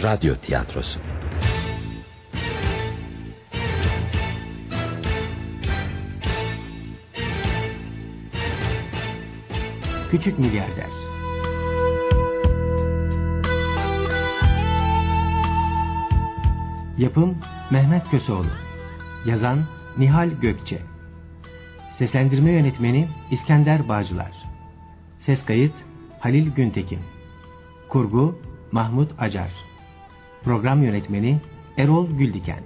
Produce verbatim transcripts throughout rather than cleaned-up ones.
radyo tiyatrosu. Küçük Milyarder. Yapım Mehmet Köseoğlu. Yazan Nihal Gökçe. Seslendirme yönetmeni İskender Bağcılar. Ses kayıt Halil Güntekin. Kurgu Mahmut Acar. Program yönetmeni Erol Güldiken.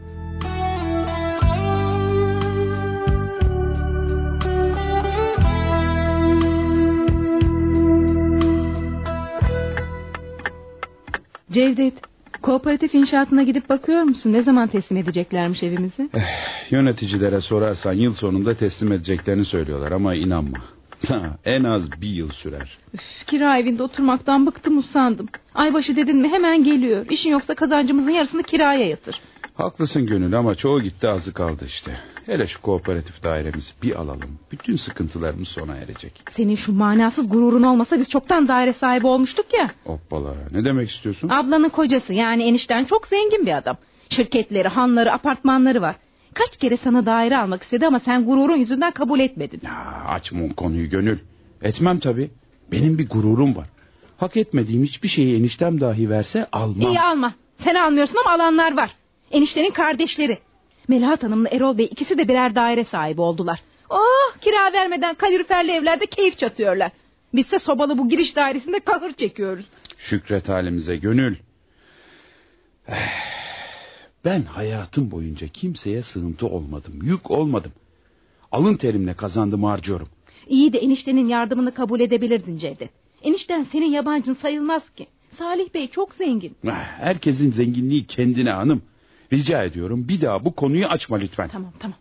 Cevdet, kooperatif inşaatına gidip bakıyor musun? Ne zaman teslim edeceklermiş evimizi? Eh, yöneticilere sorarsan yıl sonunda teslim edeceklerini söylüyorlar ama inanma. En az bir yıl sürer. Üf, kira evinde oturmaktan bıktım usandım. Aybaşı dedin mi hemen geliyor. İşin yoksa kazancımızın yarısını kiraya yatır. Haklısın Gönül ama çoğu gitti azı kaldı işte. Hele şu kooperatif dairemizi bir alalım. Bütün sıkıntılarımız sona erecek. Senin şu manasız gururun olmasa biz çoktan daire sahibi olmuştuk ya. Hoppala, ne demek istiyorsun? Ablanın kocası yani enişten çok zengin bir adam. Şirketleri, hanları, apartmanları var. Kaç kere sana daire almak istedi ama sen gururun yüzünden kabul etmedin. Ya, açma o konuyu Gönül. Etmem tabii. Benim bir gururum var. Hak etmediğim hiçbir şeyi eniştem dahi verse almam. İyi alma. Sen almıyorsun ama alanlar var. Eniştenin kardeşleri. Melahat Hanım'la Erol Bey ikisi de birer daire sahibi oldular. Oh, kira vermeden kaloriferli evlerde keyif çatıyorlar. Bizse sobalı bu giriş dairesinde kahır çekiyoruz. Şükret halimize Gönül. Ben hayatım boyunca kimseye sığıntı olmadım, yük olmadım. Alın terimle kazandığımı harcıyorum. İyi de eniştenin yardımını kabul edebilirdin Cevdet. Enişten senin yabancın sayılmaz ki. Salih Bey çok zengin. Herkesin zenginliği kendine hanım. Rica ediyorum bir daha bu konuyu açma lütfen. Tamam tamam.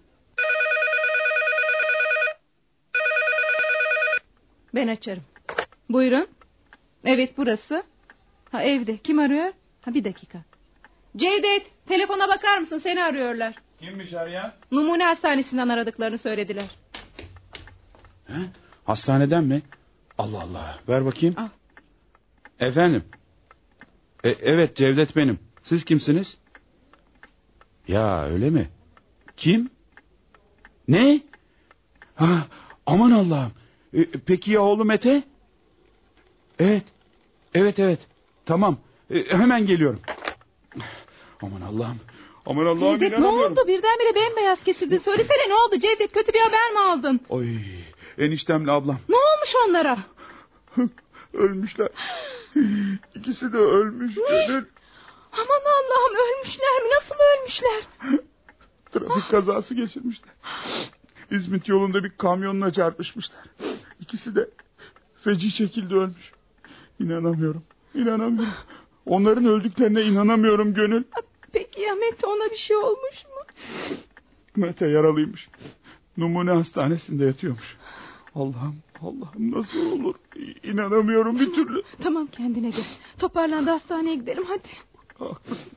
Ben açarım. Buyurun. Evet burası. Ha evde. Kim arıyor? Ha bir dakika. Cevdet, telefona bakar mısın? Seni arıyorlar. Kimmiş arayan? Numune Hastanesi'nden aradıklarını söylediler. He? Hastaneden mi? Allah Allah. Ver bakayım. Al. Efendim. E, evet Cevdet benim. Siz kimsiniz? Ya öyle mi? Kim? Ne? Ha, aman Allah'ım. E, peki ya oğlu Mete? Evet. Evet evet. Tamam. E, hemen geliyorum. Aman Allah'ım. Aman Allah'ım. Cevdet ne oldu? Birdenbire bembeyaz kesildin. Söylesene ne oldu Cevdet? Kötü bir haber mi aldın? Oy. Eniştemle ablam. Ne olmuş onlara? Ölmüşler. İkisi de ölmüş. Gönül. Aman Allah'ım, ölmüşler mi? Nasıl ölmüşler? Trafik kazası geçirmişler. İzmit yolunda bir kamyonla çarpışmışlar. İkisi de feci şekilde ölmüş. İnanamıyorum. İnanamıyorum. Onların öldüklerine inanamıyorum Gönül. Peki ya Mete, ona bir şey olmuş mu? Mete yaralıymış. Numune hastanesinde yatıyormuş. Allah'ım Allah'ım nasıl olur? İnanamıyorum bir türlü. Tamam kendine gel. Toparlan da hastaneye gidelim hadi. Haklısın.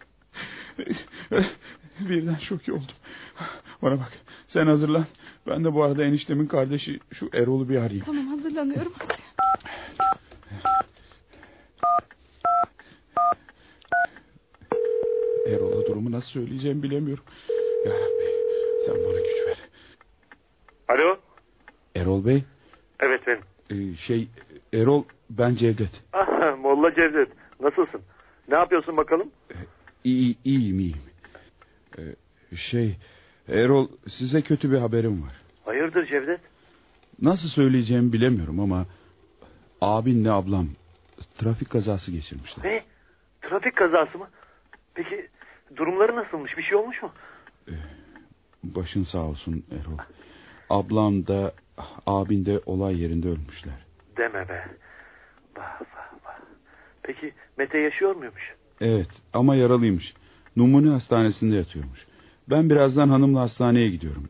Birden şok oldum. Bana bak sen hazırlan. Ben de bu arada eniştemin kardeşi şu Erol'u bir arayayım. Tamam hazırlanıyorum hadi. Erol'a durumu nasıl söyleyeceğimi bilemiyorum. Ya Rabbi sen bana güç ver. Alo. Erol Bey. Evet benim. Ee, şey Erol ben Cevdet. Ah, Molla Cevdet nasılsın? Ne yapıyorsun bakalım? Ee, iyi, iyiyim iyiyim. Ee, şey Erol size kötü bir haberim var. Hayırdır Cevdet? Nasıl söyleyeceğimi bilemiyorum ama abinle ablam trafik kazası geçirmişler. Ne? Trafik kazası mı? Peki durumları nasılmış? Bir şey olmuş mu? Ee, başın sağ olsun Erol. Ablam da abin de olay yerinde ölmüşler. Deme be. Vah vah vah. Peki Mete yaşıyor muymuş? Evet ama yaralıymış. Numune hastanesinde yatıyormuş. Ben birazdan hanımla hastaneye gidiyorum.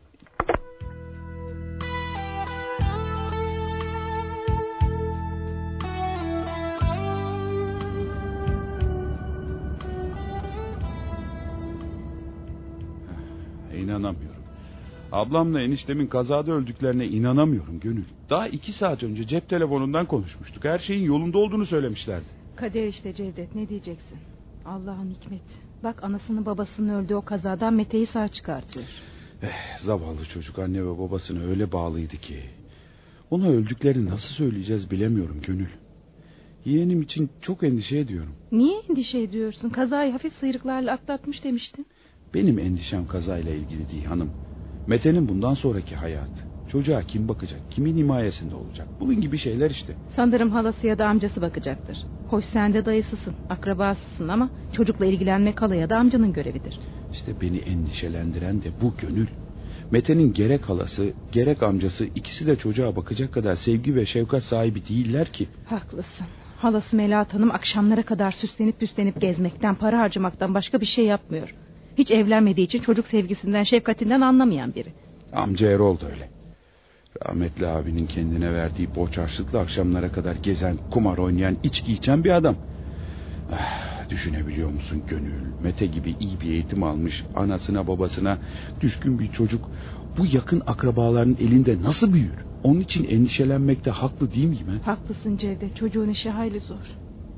İnanamıyorum. Ablamla eniştemin kazada öldüklerine inanamıyorum Gönül. Daha iki saat önce cep telefonundan konuşmuştuk. Her şeyin yolunda olduğunu söylemişlerdi. Kader işte Cevdet, ne diyeceksin? Allah'ın hikmeti. Bak, anasının babasının öldüğü o kazadan Mete'yi sağ çıkartıyor. Eh, zavallı çocuk anne ve babasına öyle bağlıydı ki. Ona öldüklerini nasıl söyleyeceğiz bilemiyorum Gönül. Yeğenim için çok endişe ediyorum. Niye endişe ediyorsun? Kazayı hafif sıyrıklarla atlatmış demiştin. Benim endişem kazayla ilgili değil hanım. Mete'nin bundan sonraki hayatı. Çocuğa kim bakacak? Kimin himayesinde olacak? Bunun gibi şeyler işte. Sanırım halası ya da amcası bakacaktır. Hoş sen de dayısısın, akrabasısın ama çocukla ilgilenmek hala ya da amcanın görevidir. İşte beni endişelendiren de bu Gönül. Mete'nin gerek halası gerek amcası ikisi de çocuğa bakacak kadar sevgi ve şefkat sahibi değiller ki. Haklısın. Halası Melahat Hanım akşamlara kadar süslenip püslenip gezmekten, para harcamaktan başka bir şey yapmıyor. Hiç evlenmediği için çocuk sevgisinden, şefkatinden anlamayan biri. Amca Erol da öyle. Rahmetli abinin kendine verdiği borç harçlıkla akşamlara kadar gezen, kumar oynayan, içki içen bir adam. Ah, düşünebiliyor musun Gönül? Mete gibi iyi bir eğitim almış, anasına babasına düşkün bir çocuk bu yakın akrabaların elinde nasıl büyür? Onun için endişelenmekte haklı değil miyim? He? Haklısın Cevdet, çocuğun işi hayli zor.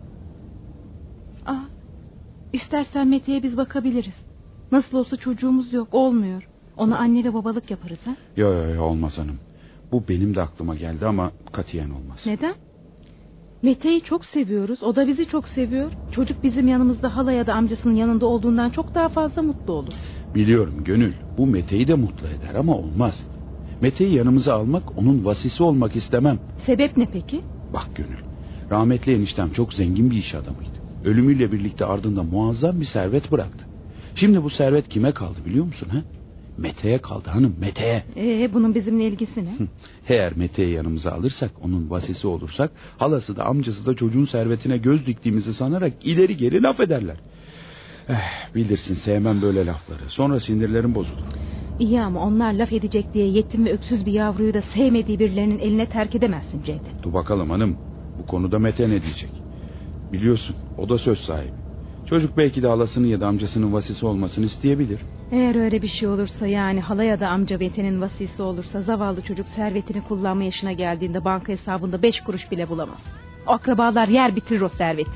Ah, istersen Mete'ye biz bakabiliriz. Nasıl olsa çocuğumuz yok, olmuyor. Ona anne ve babalık yaparız ha? Yok yok yo, olmaz hanım. Bu benim de aklıma geldi ama katiyen olmaz. Neden? Mete'yi çok seviyoruz, o da bizi çok seviyor. Çocuk bizim yanımızda hala ya da amcasının yanında olduğundan çok daha fazla mutlu olur. Biliyorum Gönül, bu Mete'yi de mutlu eder ama olmaz. Mete'yi yanımıza almak, onun vasisi olmak istemem. Sebep ne peki? Bak Gönül, rahmetli eniştem çok zengin bir iş adamıydı. Ölümüyle birlikte ardında muazzam bir servet bıraktı. Şimdi bu servet kime kaldı biliyor musun? He? Mete'ye kaldı hanım, Mete'ye. Ee, bunun bizimle ilgisi ne? Eğer Mete'yi yanımıza alırsak, onun vasisi olursak, halası da amcası da çocuğun servetine göz diktiğimizi sanarak ileri geri laf ederler. Eh, bilirsin sevmem böyle lafları. Sonra sinirlerim bozulur. İyi ama onlar laf edecek diye yetim ve öksüz bir yavruyu da sevmediği birilerinin eline terk edemezsin Cevdet. Dur bakalım hanım, bu konuda Mete ne diyecek? Biliyorsun, o da söz sahibi. Çocuk belki de halasının ya da amcasının vasisi olmasını isteyebilir. Eğer öyle bir şey olursa, yani hala ya da amca Mete'nin vasisi olursa, zavallı çocuk servetini kullanma yaşına geldiğinde banka hesabında beş kuruş bile bulamaz. O akrabalar yer bitirir o serveti.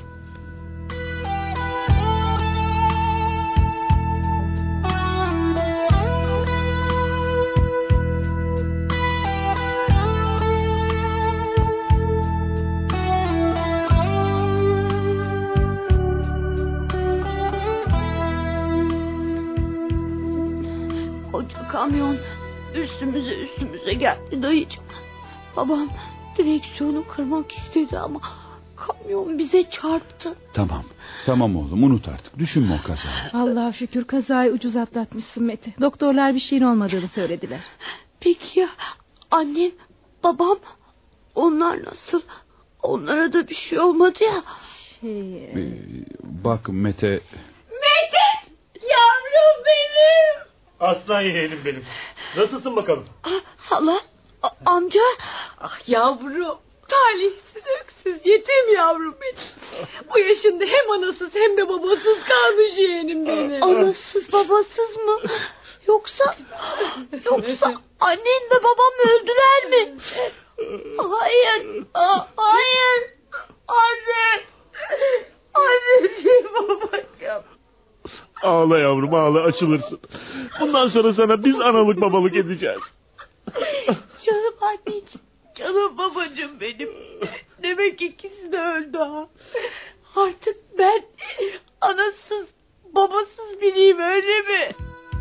Kamyon üstümüze üstümüze geldi dayıcığım. Babam direksiyonu kırmak istedi ama kamyon bize çarptı. Tamam, tamam oğlum unut artık. Düşünme o kazayı. Allah'a şükür kazayı ucuz atlatmışsın Mete. Doktorlar bir şeyin olmadığını söylediler. Peki ya annem, babam, onlar nasıl? Onlara da bir şey olmadı ya. Şey... Ee, bak Mete... Mete! Yavrum benim! Aslan yeğenim benim. Nasılsın bakalım? Ah, hala, a- amca. Ah yavrum, talihsiz öksüz yetim yavrum benim. Bu yaşında hem anasız hem de babasız kalmış yeğenim benim. Anasız babasız mı? Yoksa yoksa annen ve babam öldüler mi? Hayır. Ah, hayır. Anne. Anneciğim, babacığım. Ağla yavrum ağla, açılırsın. Bundan sonra sana biz analık babalık edeceğiz. Canım anneciğim. Canım babacığım benim. Demek ikisi de öldü ha. Artık ben anasız babasız biriyim, öyle mi?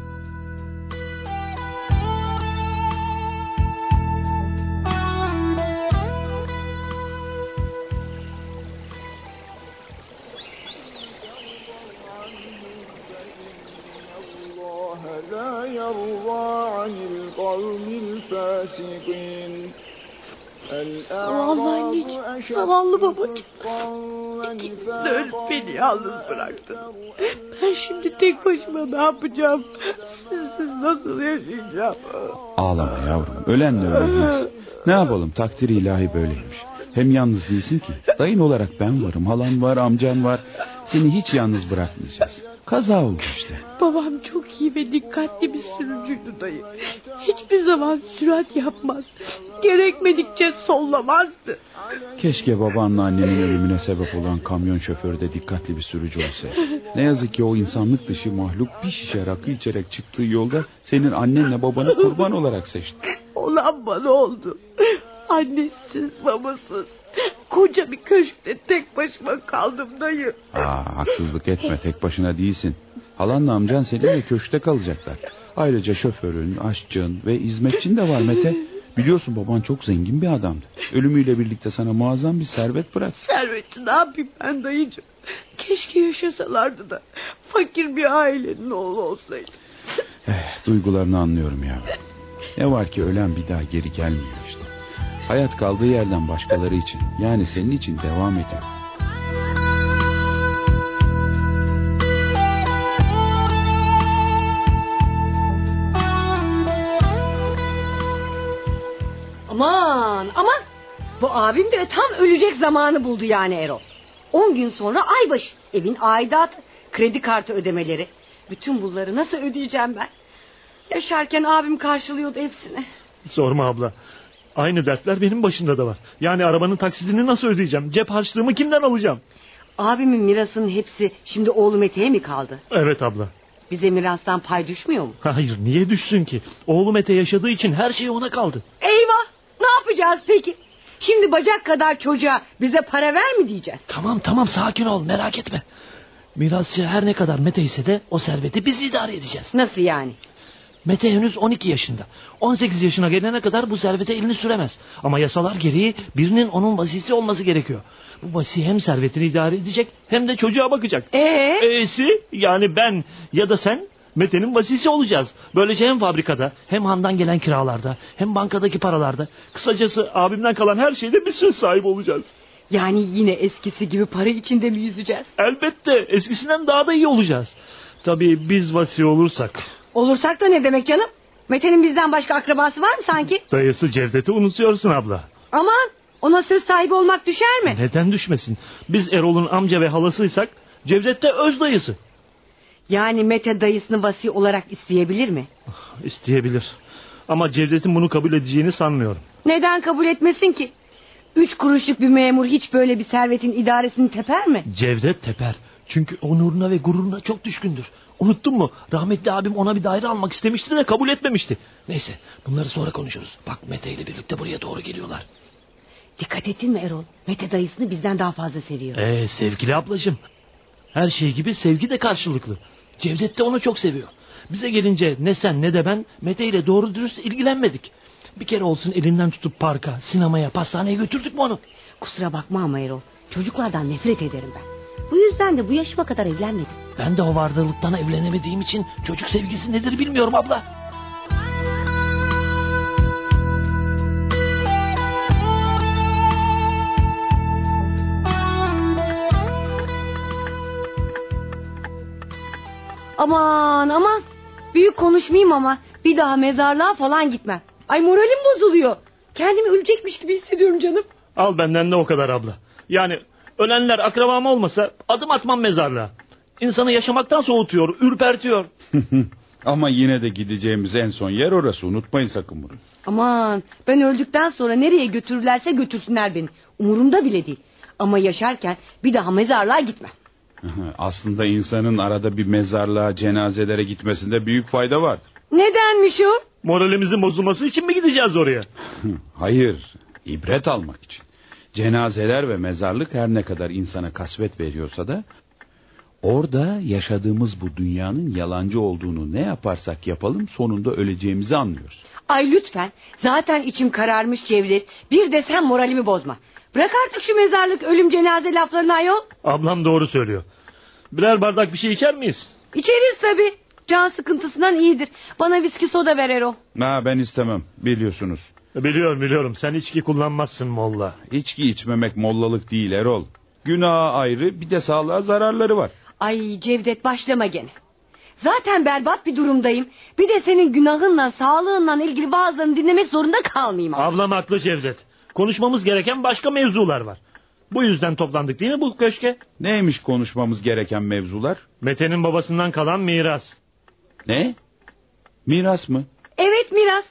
لا يرضى عن القوم الفاسقين. Zavallı anneciğim, zavallı babacığım. İkiniz de ölüp beni yalnız bıraktın. Ben şimdi tek başıma ne yapacağım? Sizsiz nasıl yaşayacağım? Ağlama yavrum, ölenle ölenmez. Ne yapalım, takdiri ilahi böyleymiş. Hem yalnız değilsin ki. Dayın olarak ben varım, halan var, amcan var. Seni hiç yalnız bırakmayacağız. Kaza oldu işte. Babam çok iyi ve dikkatli bir sürücüydü dayı. Hiçbir zaman sürat yapmaz. Gerekmedikçe sollamazdı. Keşke babanla annenin ölümüne sebep olan kamyon şoförü de dikkatli bir sürücü olsaydı. Ne yazık ki o insanlık dışı mahluk bir şişe rakı içerek çıktığı yolda senin annenle babanı kurban olarak seçti. Olan bana oldu. Annesiz, babasız. Koca bir köşkte tek başıma kaldım dayı. Aa, haksızlık etme, tek başına değilsin. Halanla amcan seninle köşkte kalacaklar. Ayrıca şoförün, aşçın ve hizmetçin de var Mete. Biliyorsun baban çok zengin bir adamdı. Ölümüyle birlikte sana muazzam bir servet bırak. Serveti ne yapayım ben dayıcığım? Keşke yaşasalardı da fakir bir ailenin oğlu olsaydı. Eh, duygularını anlıyorum ya. Ne var ki ölen bir daha geri gelmiyor işte. Hayat kaldığı yerden başkaları için, yani senin için devam ediyor. Aman aman, bu abim de tam ölecek zamanı buldu yani Erol. On gün sonra aybaşı, evin aidatı, kredi kartı ödemeleri. Bütün bunları nasıl ödeyeceğim ben? Yaşarken abim karşılıyordu hepsini. Sorma abla. Aynı dertler benim başımda da var. Yani arabanın taksidini nasıl ödeyeceğim? Cep harçlığımı kimden alacağım? Abimin mirasının hepsi şimdi oğlu Mete'ye mi kaldı? Evet abla. Bize mirastan pay düşmüyor mu? Hayır, niye düşsün ki? Oğlu Mete yaşadığı için her şey ona kaldı. Eyvah! Ne yapacağız peki? Şimdi bacak kadar çocuğa bize para ver mi diyeceğiz? Tamam tamam, sakin ol, merak etme. Mirasçı her ne kadar Mete ise de o serveti biz idare edeceğiz. Nasıl yani? Mete henüz on iki yaşında. on sekiz yaşına gelene kadar bu servete elini süremez. Ama yasalar gereği birinin onun vasisi olması gerekiyor. Bu vasi hem servetini idare edecek hem de çocuğa bakacak. Ee? E'si yani ben ya da sen Mete'nin vasisi olacağız. Böylece hem fabrikada hem handan gelen kiralarda hem bankadaki paralarda, kısacası abimden kalan her şeyde bir söz sahibi olacağız. Yani yine eskisi gibi para içinde mi yüzeceğiz? Elbette, eskisinden daha da iyi olacağız. Tabii biz vasi olursak. Olursak da ne demek canım? Mete'nin bizden başka akrabası var mı sanki? Dayısı Cevdet'i unutuyorsun abla. Aman, ona söz sahibi olmak düşer mi? Neden düşmesin? Biz Erol'un amca ve halasıysak Cevdet de öz dayısı. Yani Mete dayısını vasi olarak isteyebilir mi? İsteyebilir. Ama Cevdet'in bunu kabul edeceğini sanmıyorum. Neden kabul etmesin ki? Üç kuruşluk bir memur hiç böyle bir servetin idaresini teper mi? Cevdet teper. Çünkü onuruna ve gururuna çok düşkündür. Unuttun mu? Rahmetli abim ona bir daire almak istemişti de kabul etmemişti. Neyse, bunları sonra konuşuruz. Bak, Mete ile birlikte buraya doğru geliyorlar. Dikkat ettin mi Erol? Mete dayısını bizden daha fazla seviyor. Ee, sevgili ablacığım. Her şey gibi sevgi de karşılıklı. Cevdet de onu çok seviyor. Bize gelince ne sen ne de ben Mete ile doğru dürüst ilgilenmedik. Bir kere olsun elinden tutup parka, sinemaya, pastaneye götürdük mü onu? Kusura bakma ama Erol. Çocuklardan nefret ederim ben. Bu yüzden de bu yaşıma kadar evlenmedim. Ben de o vardalıktan evlenemediğim için çocuk sevgisi nedir bilmiyorum abla. Aman aman. Büyük konuşmayayım ama bir daha mezarlığa falan gitmem. Ay, moralim bozuluyor. Kendimi ölecekmiş gibi hissediyorum canım. Al benden de o kadar abla. Yani ölenler akrabam olmasa adım atmam mezarlığa. İnsanı yaşamaktan soğutuyor, ürpertiyor. Ama yine de gideceğimiz en son yer orası, unutmayın sakın bunu. Aman, ben öldükten sonra nereye götürürlerse götürsünler beni. Umurumda bile değil. Ama yaşarken bir daha mezarlığa gitmem. Aslında insanın arada bir mezarlığa, cenazelere gitmesinde büyük fayda vardır. Nedenmiş o? Moralimizin bozulması için mi gideceğiz oraya? Hayır, ibret almak için. Cenazeler ve mezarlık her ne kadar insana kasvet veriyorsa da orada yaşadığımız bu dünyanın yalancı olduğunu ne yaparsak yapalım sonunda öleceğimizi anlıyoruz. Ay lütfen, zaten içim kararmış Cevdet. Bir de sen moralimi bozma. Bırak artık şu mezarlık, ölüm, cenaze laflarını ayol. Ablam doğru söylüyor. Birer bardak bir şey içer miyiz? İçeriz tabii. Can sıkıntısından iyidir. Bana viski soda ver Erol. Ha, ben istemem, biliyorsunuz. Biliyorum biliyorum, sen içki kullanmazsın molla. İçki içmemek mollalık değil Erol. Günaha ayrı, bir de sağlığa zararları var. Ay Cevdet, başlama gene. Zaten berbat bir durumdayım. Bir de senin günahınla, sağlığınla ilgili bazılarını dinlemek zorunda kalmayayım. Ama. Ablam haklı Cevdet. Konuşmamız gereken başka mevzular var. Bu yüzden toplandık değil mi bu köşke? Neymiş konuşmamız gereken mevzular? Mete'nin babasından kalan miras. Ne? Miras mı? Evet, miras.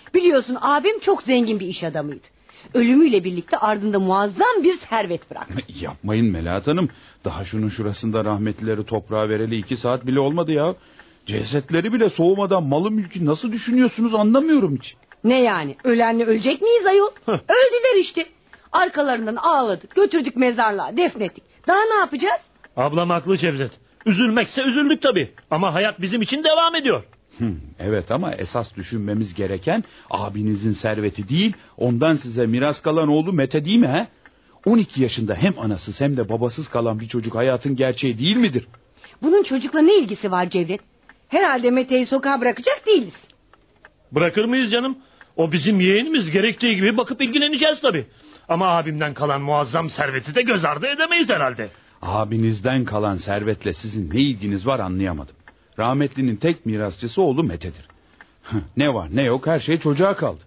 Biliyorsun abim çok zengin bir iş adamıydı. Ölümüyle birlikte ardında muazzam bir servet bıraktı. Yapmayın Melahat Hanım. Daha şunun şurasında rahmetlileri toprağa vereli iki saat bile olmadı ya. Cesetleri bile soğumadan malı mülkü nasıl düşünüyorsunuz anlamıyorum hiç. Ne yani, ölenle ölecek miyiz ayol? Öldüler işte. Arkalarından ağladık, götürdük mezarlığa, defnettik. Daha ne yapacağız? Ablam haklı Cevdet. Üzülmekse üzüldük tabii. Ama hayat bizim için devam ediyor. Hı, evet ama esas düşünmemiz gereken abinizin serveti değil, ondan size miras kalan oğlu Mete değil mi he? on iki yaşında hem anasız hem de babasız kalan bir çocuk hayatın gerçeği değil midir? Bunun çocukla ne ilgisi var Cevdet? Herhalde Mete'yi sokağa bırakacak değiliz. Bırakır mıyız canım? O bizim yeğenimiz, gerektiği gibi bakıp ilgileneceğiz tabii. Ama abimden kalan muazzam serveti de göz ardı edemeyiz herhalde. Abinizden kalan servetle sizin ne ilginiz var anlayamadım. Rahmetlinin tek mirasçısı oğlu Mete'dir. Ne var ne yok her şey çocuğa kaldı.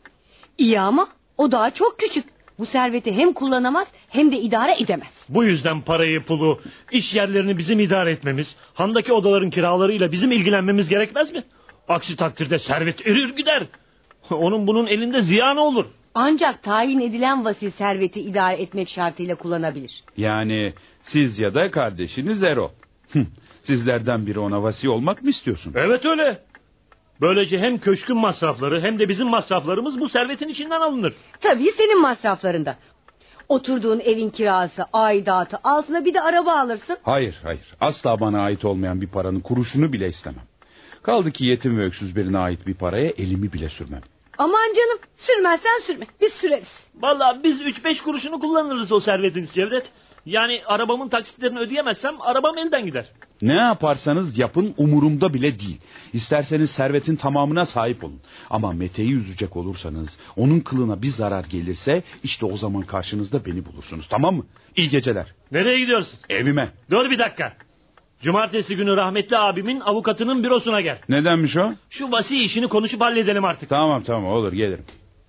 İyi ama o daha çok küçük. Bu serveti hem kullanamaz hem de idare edemez. Bu yüzden parayı, pulu, iş yerlerini bizim idare etmemiz, handaki odaların kiralarıyla bizim ilgilenmemiz gerekmez mi? Aksi takdirde servet erir gider. Onun bunun elinde ziyanı olur. Ancak tayin edilen vasi serveti idare etmek şartıyla kullanabilir. Yani siz ya da kardeşiniz Erol. Sizlerden biri ona vasi olmak mı istiyorsun? Evet öyle. Böylece hem köşkün masrafları hem de bizim masraflarımız bu servetin içinden alınır. Tabii senin masraflarında. Oturduğun evin kirası, aidatı, altına bir de araba alırsın. Hayır hayır, asla bana ait olmayan bir paranın kuruşunu bile istemem. Kaldı ki yetim ve öksüz birine ait bir paraya elimi bile sürmem. Aman canım, sürmezsen sürme, biz süreriz. Vallahi biz üç beş kuruşunu kullanırız o servetin Cevdet. Yani arabamın taksitlerini ödeyemezsem arabam elden gider. Ne yaparsanız yapın umurumda bile değil. İsterseniz servetin tamamına sahip olun. Ama Mete'yi üzecek olursanız, onun kılına bir zarar gelirse işte o zaman karşınızda beni bulursunuz, tamam mı? İyi geceler. Nereye gidiyorsun? Evime. Dur bir dakika. Cumartesi günü rahmetli abimin avukatının bürosuna gel. Nedenmiş o? Şu vasi işini konuşup halledelim artık. Tamam tamam olur gelirim.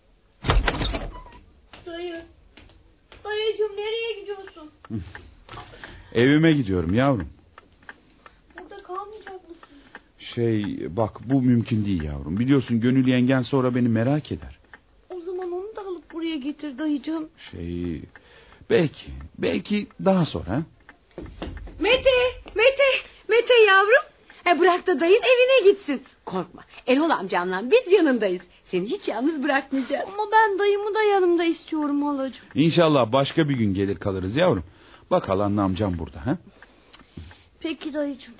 Dayı. Dayıcığım nereye gidiyorsun? Evime gidiyorum yavrum. Burada kalmayacak mısın? Şey bak bu mümkün değil yavrum. Biliyorsun Gönül yengen sonra beni merak eder. O zaman onu da alıp buraya getir dayıcığım. Şey belki belki daha sonra. Ha? Mete, Mete, Mete yavrum. E bırak da dayın evine gitsin. Korkma, Erol amcanla biz yanındayız. Seni hiç yalnız bırakmayacağız. Ama ben dayımı da yanımda istiyorum halacığım. İnşallah başka bir gün gelir kalırız yavrum. Bak halanla amcam burada. Ha? Peki dayıcığım.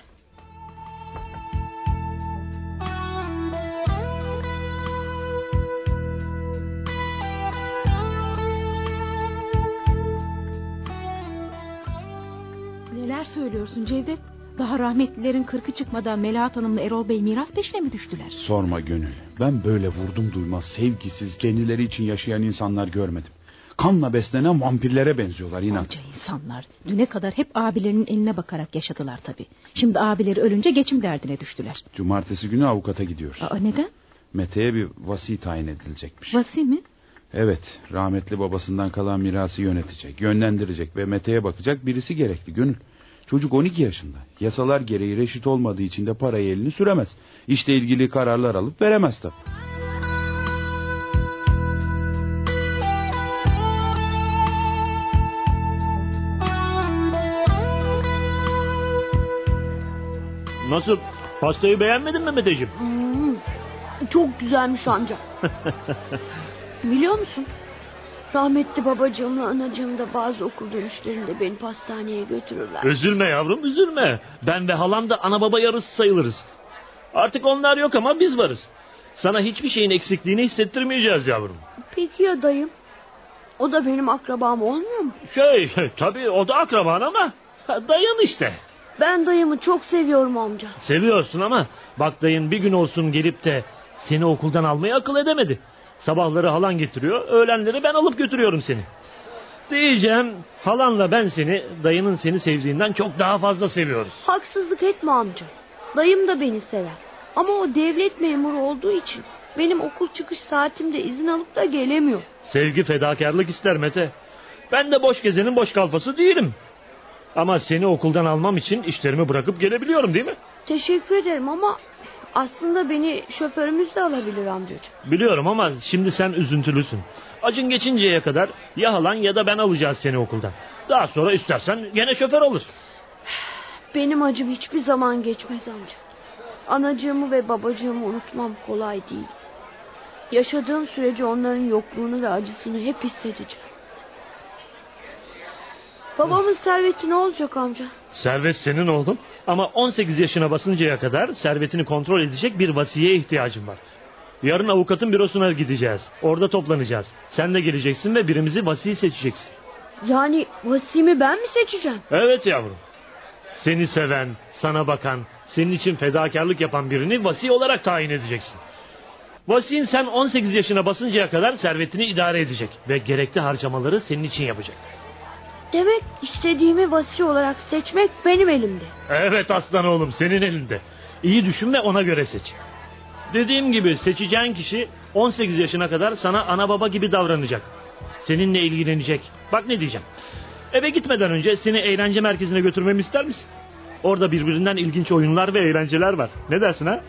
Neler söylüyorsun Cevdet? Daha rahmetlilerin kırkı çıkmadan Melahat Hanım'la Erol Bey miras peşine mi düştüler? Sorma Gönül. Ben böyle vurdum duymaz sevgisiz kendileri için yaşayan insanlar görmedim. Kanla beslenen vampirlere benziyorlar inan. Onca insanlar düne kadar hep abilerinin eline bakarak yaşadılar tabii. Şimdi abileri ölünce geçim derdine düştüler. Cumartesi günü avukata gidiyoruz. Aa, neden? Mete'ye bir vasi tayin edilecekmiş. Vasi mi? Evet, rahmetli babasından kalan mirası yönetecek, yönlendirecek ve Mete'ye bakacak birisi gerekli Gönül. Çocuk on iki yaşında. Yasalar gereği reşit olmadığı için de parayı elini süremez. İşte ilgili kararlar alıp veremez tabii. Nasıl? Pastayı beğenmedin mi Meteciğim? Hmm, çok güzelmiş amca. Biliyor musun? Rahmetli babacığımla anacığım da bazı okul dönüşlerinde beni pastaneye götürürler. Üzülme yavrum, üzülme. Ben ve halam da ana baba yarısı sayılırız. Artık onlar yok ama biz varız. Sana hiçbir şeyin eksikliğini hissettirmeyeceğiz yavrum. Peki ya dayım? O da benim akrabam olmuyor mu? Şey, tabii o da akraban ama dayın işte. Ben dayımı çok seviyorum amca. Seviyorsun ama bak dayın bir gün olsun gelip de seni okuldan almayı akıl edemedi. Sabahları halan getiriyor, öğlenleri ben alıp götürüyorum seni. Diyeceğim, halanla ben seni dayının seni sevdiğinden çok daha fazla seviyoruz. Haksızlık etme amca. Dayım da beni sever. Ama o devlet memuru olduğu için benim okul çıkış saatimde izin alıp da gelemiyor. Sevgi fedakarlık ister Mete. Ben de boş gezenin boş kalfası değilim. Ama seni okuldan almam için işlerimi bırakıp gelebiliyorum değil mi? Teşekkür ederim ama Aslında beni şoförümüz de alabilir amcacığım. Biliyorum ama şimdi sen üzüntülüsün. Acın geçinceye kadar ya halan ya da ben alacağız seni okuldan. Daha sonra istersen gene şoför olur. Benim acım hiçbir zaman geçmez amca. Anacığımı ve babacığımı unutmam kolay değil. Yaşadığım sürece onların yokluğunu ve acısını hep hissedeceğim. Babamın serveti ne olacak amca? Servet senin oğlum ama on sekiz yaşına basıncaya kadar servetini kontrol edecek bir vasiye ihtiyacım var. Yarın avukatın bürosuna gideceğiz. Orada toplanacağız. Sen de geleceksin ve birimizi vasi seçeceksin. Yani vasimi ben mi seçeceğim? Evet yavrum. Seni seven, sana bakan, senin için fedakarlık yapan birini vasi olarak tayin edeceksin. Vasiyin sen on sekiz yaşına basıncaya kadar servetini idare edecek ve gerekli harcamaları senin için yapacak. Demek istediğimi vasi olarak seçmek benim elimde. Evet aslan oğlum, senin elinde. İyi düşün ve ona göre seç. Dediğim gibi seçeceğin kişi on sekiz yaşına kadar sana ana baba gibi davranacak. Seninle ilgilenecek. Bak ne diyeceğim. Eve gitmeden önce seni eğlence merkezine götürmemi ister misin? Orada birbirinden ilginç oyunlar ve eğlenceler var. Ne dersin ha?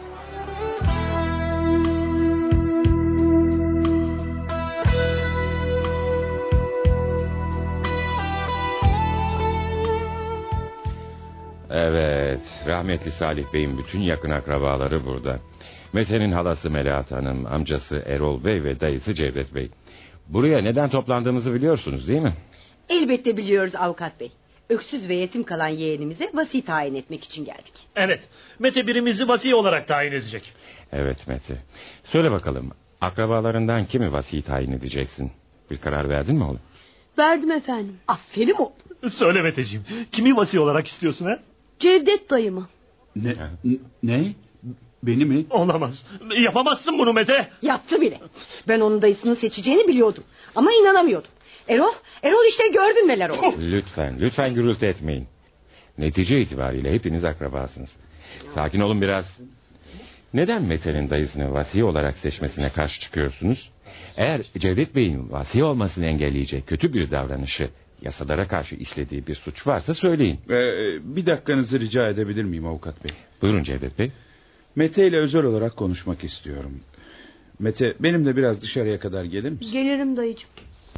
Evet, rahmetli Salih Bey'in bütün yakın akrabaları burada. Mete'nin halası Melahat Hanım, amcası Erol Bey ve dayısı Cevdet Bey. Buraya neden toplandığımızı biliyorsunuz değil mi? Elbette biliyoruz avukat bey. Öksüz ve yetim kalan yeğenimize vasi tayin etmek için geldik. Evet, Mete birimizi vasi olarak tayin edecek. Evet Mete. Söyle bakalım, akrabalarından kimi vasi tayin edeceksin? Bir karar verdin mi oğlum? Verdim efendim. Aferin oğlum. Söyle Meteciğim, kimi vasi olarak istiyorsun ha? Cevdet dayımı. Ne? Ne? Beni mi? Olamaz. Yapamazsın bunu Mete. Yaptı bile. Ben onun dayısını seçeceğini biliyordum. Ama inanamıyordum. Erol, Erol işte gördün neler oldu. Lütfen, lütfen gürültü etmeyin. Netice itibariyle hepiniz akrabasınız. Sakin olun biraz. Neden Mete'nin dayısını vasi olarak seçmesine karşı çıkıyorsunuz? Eğer Cevdet Bey'in vasi olmasını engelleyecek kötü bir davranışı, yasalara karşı işlediği bir suç varsa söyleyin. Ee, bir dakikanızı rica edebilir miyim avukat bey? Buyurun Cevdet Bey. Mete ile özel olarak konuşmak istiyorum. Mete, benimle biraz dışarıya kadar gelir misin? Gelirim dayıcığım.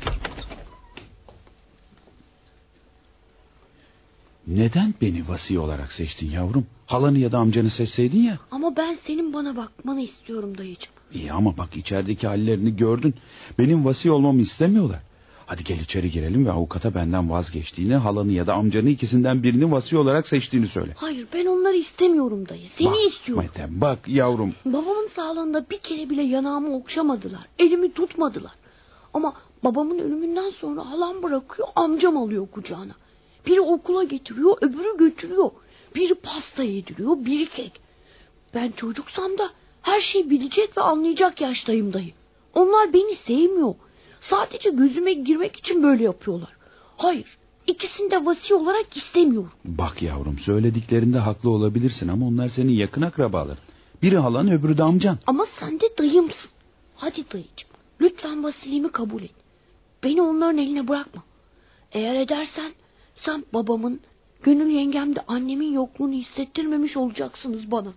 Neden beni vasi olarak seçtin yavrum? Halanı ya da amcanı seçseydin ya. Ama ben senin bana bakmanı istiyorum dayıcığım. İyi ama bak içerideki hallerini gördün. Benim vasi olmamı istemiyorlar. Hadi gel içeri girelim ve avukata benden vazgeçtiğini, halanı ya da amcanı ikisinden birini vasi olarak seçtiğini söyle. Hayır, ben onları istemiyorum dayı. Seni bak, istiyorum. Mete, bak yavrum. Babamın sağlığında bir kere bile yanağımı okşamadılar. Elimi tutmadılar. Ama babamın ölümünden sonra halam bırakıyor, amcam alıyor kucağına. Biri okula getiriyor, öbürü götürüyor. Biri pasta yediriyor, biri kek. Ben çocuksam da her şeyi bilecek ve anlayacak yaştayım dayı. Onlar beni sevmiyor. Sadece gözüme girmek için böyle yapıyorlar. Hayır, ikisini de vasi olarak istemiyorum. Bak yavrum, söylediklerinde haklı olabilirsin ama onlar senin yakın akrabaların. Biri halan, öbürü de amcan. Ama sen de dayımsın. Hadi dayıcığım, lütfen vasiliğimi kabul et. Beni onların eline bırakma. Eğer edersen sen babamın, Gönül yengem de annemin yokluğunu hissettirmemiş olacaksınız bana.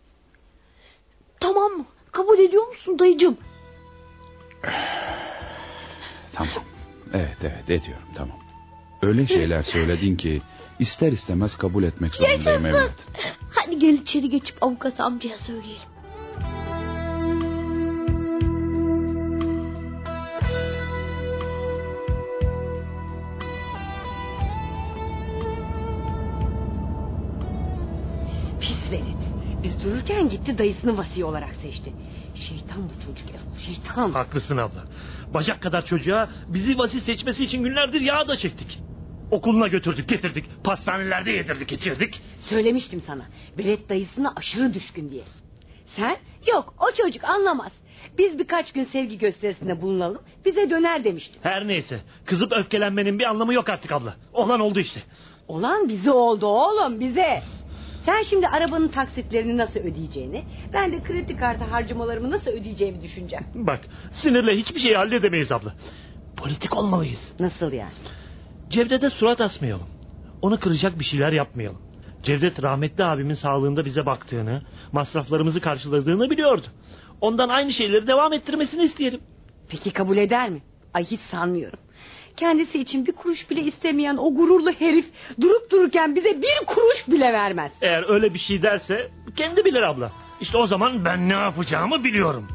Tamam mı? Kabul ediyor musun dayıcığım? Tamam. Evet evet ediyorum, tamam. Öyle şeyler söyledin ki ister istemez kabul etmek zorundayım evlat. Hadi gel içeri geçip avukat amcaya söyleyelim. Pis velet. Biz dururken gitti dayısını vasi olarak seçti. Şeytan bu çocuk Erol, şeytan. Haklısın abla. Bacak kadar çocuğa bizi vasi seçmesi için günlerdir yağ da çektik. Okuluna götürdük getirdik. Pastanelerde yedirdik içirdik. Söylemiştim sana. Velet dayısına aşırı düşkün diye. Sen? Yok, o çocuk anlamaz. Biz birkaç gün sevgi gösterisinde bulunalım, bize döner demiştin. Her neyse, kızıp öfkelenmenin bir anlamı yok artık abla. Olan oldu işte. Olan bize oldu oğlum, bize. Sen şimdi arabanın taksitlerini nasıl ödeyeceğini, ben de kredi kartı harcamalarımı nasıl ödeyeceğimi düşüneceğim. Bak, sinirle hiçbir şeyi halledemeyiz abla. Politik olmalıyız. Nasıl yani? Cevdet'e surat asmayalım. Onu kıracak bir şeyler yapmayalım. Cevdet rahmetli abimin sağlığında bize baktığını, masraflarımızı karşıladığını biliyordu. Ondan aynı şeyleri devam ettirmesini isteyelim. Peki kabul eder mi? Ay hiç sanmıyorum. Kendisi için bir kuruş bile istemeyen o gururlu herif durup dururken bize bir kuruş bile vermez. Eğer öyle bir şey derse kendi bilir abla. İşte o zaman ben ne yapacağımı biliyorum.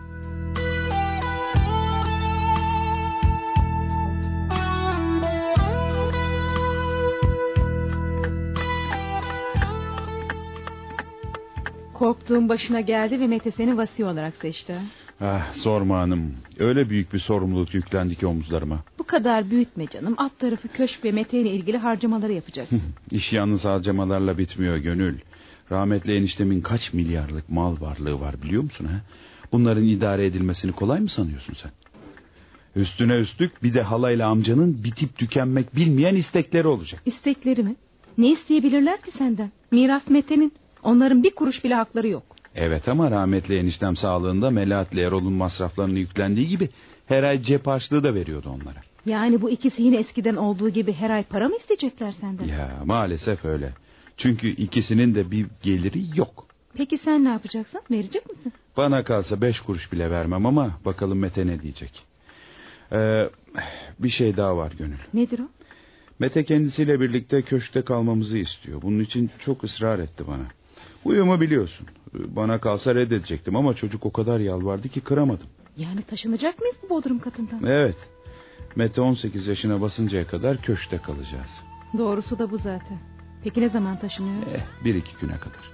Korktuğum başına geldi ve Mete seni vasi olarak seçti. Ah sorma hanım. Öyle büyük bir sorumluluk yüklendi ki omuzlarıma. Bu kadar büyütme canım. Alt tarafı köşk ve Mete ile ilgili harcamaları yapacak. İş yalnız harcamalarla bitmiyor Gönül. Rahmetli eniştemin kaç milyarlık mal varlığı var biliyor musun ha? Bunların idare edilmesini kolay mı sanıyorsun sen? Üstüne üstlük bir de halayla amcanın bitip tükenmek bilmeyen istekleri olacak. İstekleri mi? Ne isteyebilirler ki senden? Miras Mete'nin. Onların bir kuruş bile hakları yok. Evet ama rahmetli eniştem sağlığında Melahat'le Erol'un masraflarını yüklendiği gibi her ay cep harçlığı da veriyordu onlara. Yani bu ikisi yine eskiden olduğu gibi her ay para mı isteyecekler senden? Ya maalesef öyle. Çünkü ikisinin de bir geliri yok. Peki sen ne yapacaksın? Verecek misin? Bana kalsa beş kuruş bile vermem ama bakalım Mete ne diyecek. Ee, bir şey daha var Gönül. Nedir o? Mete kendisiyle birlikte köşkte kalmamızı istiyor. Bunun için çok ısrar etti bana. Huyumu biliyorsun. Bana kalsa reddedecektim ama çocuk o kadar yalvardı ki kıramadım. Yani taşınacak mıyız bu bodrum katından? Evet. Mete on sekiz yaşına basıncaya kadar köşkte kalacağız. Doğrusu da bu zaten. Peki ne zaman taşınıyor? Eh, bir iki güne kadar.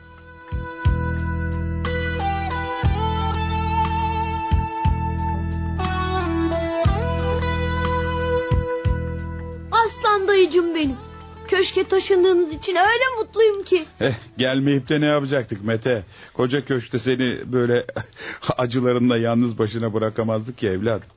Aslan dayıcım benim. Köşke taşındığınız için öyle mutluyum ki. Eh, gelmeyip de ne yapacaktık Mete? Koca köşkte seni böyle acılarınla yalnız başına bırakamazdık ya evladım.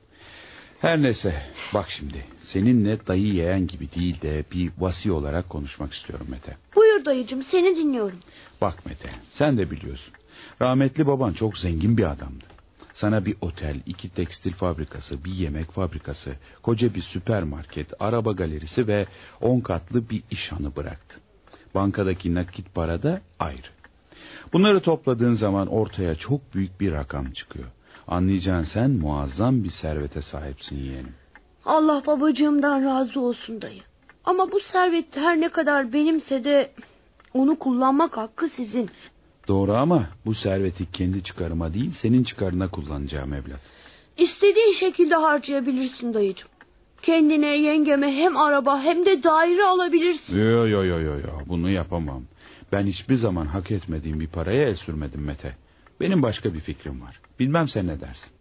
Her neyse bak şimdi seninle dayı yeğen gibi değil de bir vasi olarak konuşmak istiyorum Mete. Buyur dayıcım, seni dinliyorum. Bak Mete, sen de biliyorsun. Rahmetli baban çok zengin bir adamdı. Sana bir otel, iki tekstil fabrikası, bir yemek fabrikası, koca bir süpermarket, araba galerisi ve on katlı bir işhanı bıraktı. Bankadaki nakit para da ayrı. Bunları topladığın zaman ortaya çok büyük bir rakam çıkıyor. Anlayacağın sen muazzam bir servete sahipsin yeğenim. Allah babacığımdan razı olsun dayı. Ama bu servet her ne kadar benimse de onu kullanmak hakkı sizin. Doğru ama bu serveti kendi çıkarıma değil senin çıkarına kullanacağım evlat. İstediğin şekilde harcayabilirsin dayıcığım. Kendine, yengeme hem araba hem de daire alabilirsin. Yo yo yo yo yo bunu yapamam. Ben hiçbir zaman hak etmediğim bir paraya el sürmedim Mete. Benim başka bir fikrim var. Bilmem sen ne dersin?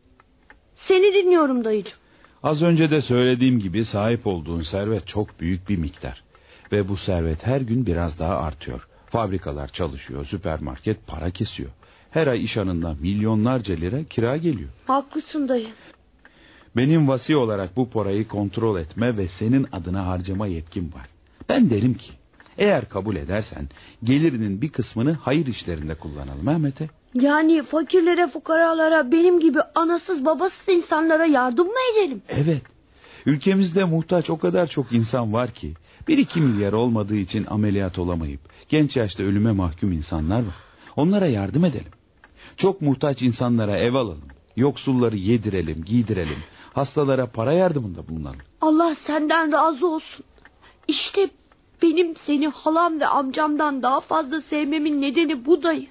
Seni dinliyorum dayıcığım. Az önce de söylediğim gibi sahip olduğun servet çok büyük bir miktar. Ve bu servet her gün biraz daha artıyor. Fabrikalar çalışıyor, süpermarket para kesiyor. Her ay iş anından milyonlarca lira kira geliyor. Haklısın dayı. Benim vasi olarak bu parayı kontrol etme ve senin adına harcama yetkim var. Ben derim ki eğer kabul edersen gelirinin bir kısmını hayır işlerinde kullanalım ha Mete? Yani fakirlere, fukaralara, benim gibi anasız babasız insanlara yardım mı edelim? Evet. Ülkemizde muhtaç o kadar çok insan var ki bir iki milyar olmadığı için ameliyat olamayıp genç yaşta ölüme mahkum insanlar var. Onlara yardım edelim. Çok muhtaç insanlara ev alalım. Yoksulları yedirelim, giydirelim. Hastalara para yardımında bulunalım. Allah senden razı olsun. İşte benim seni halam ve amcamdan daha fazla sevmemin nedeni bu dayı.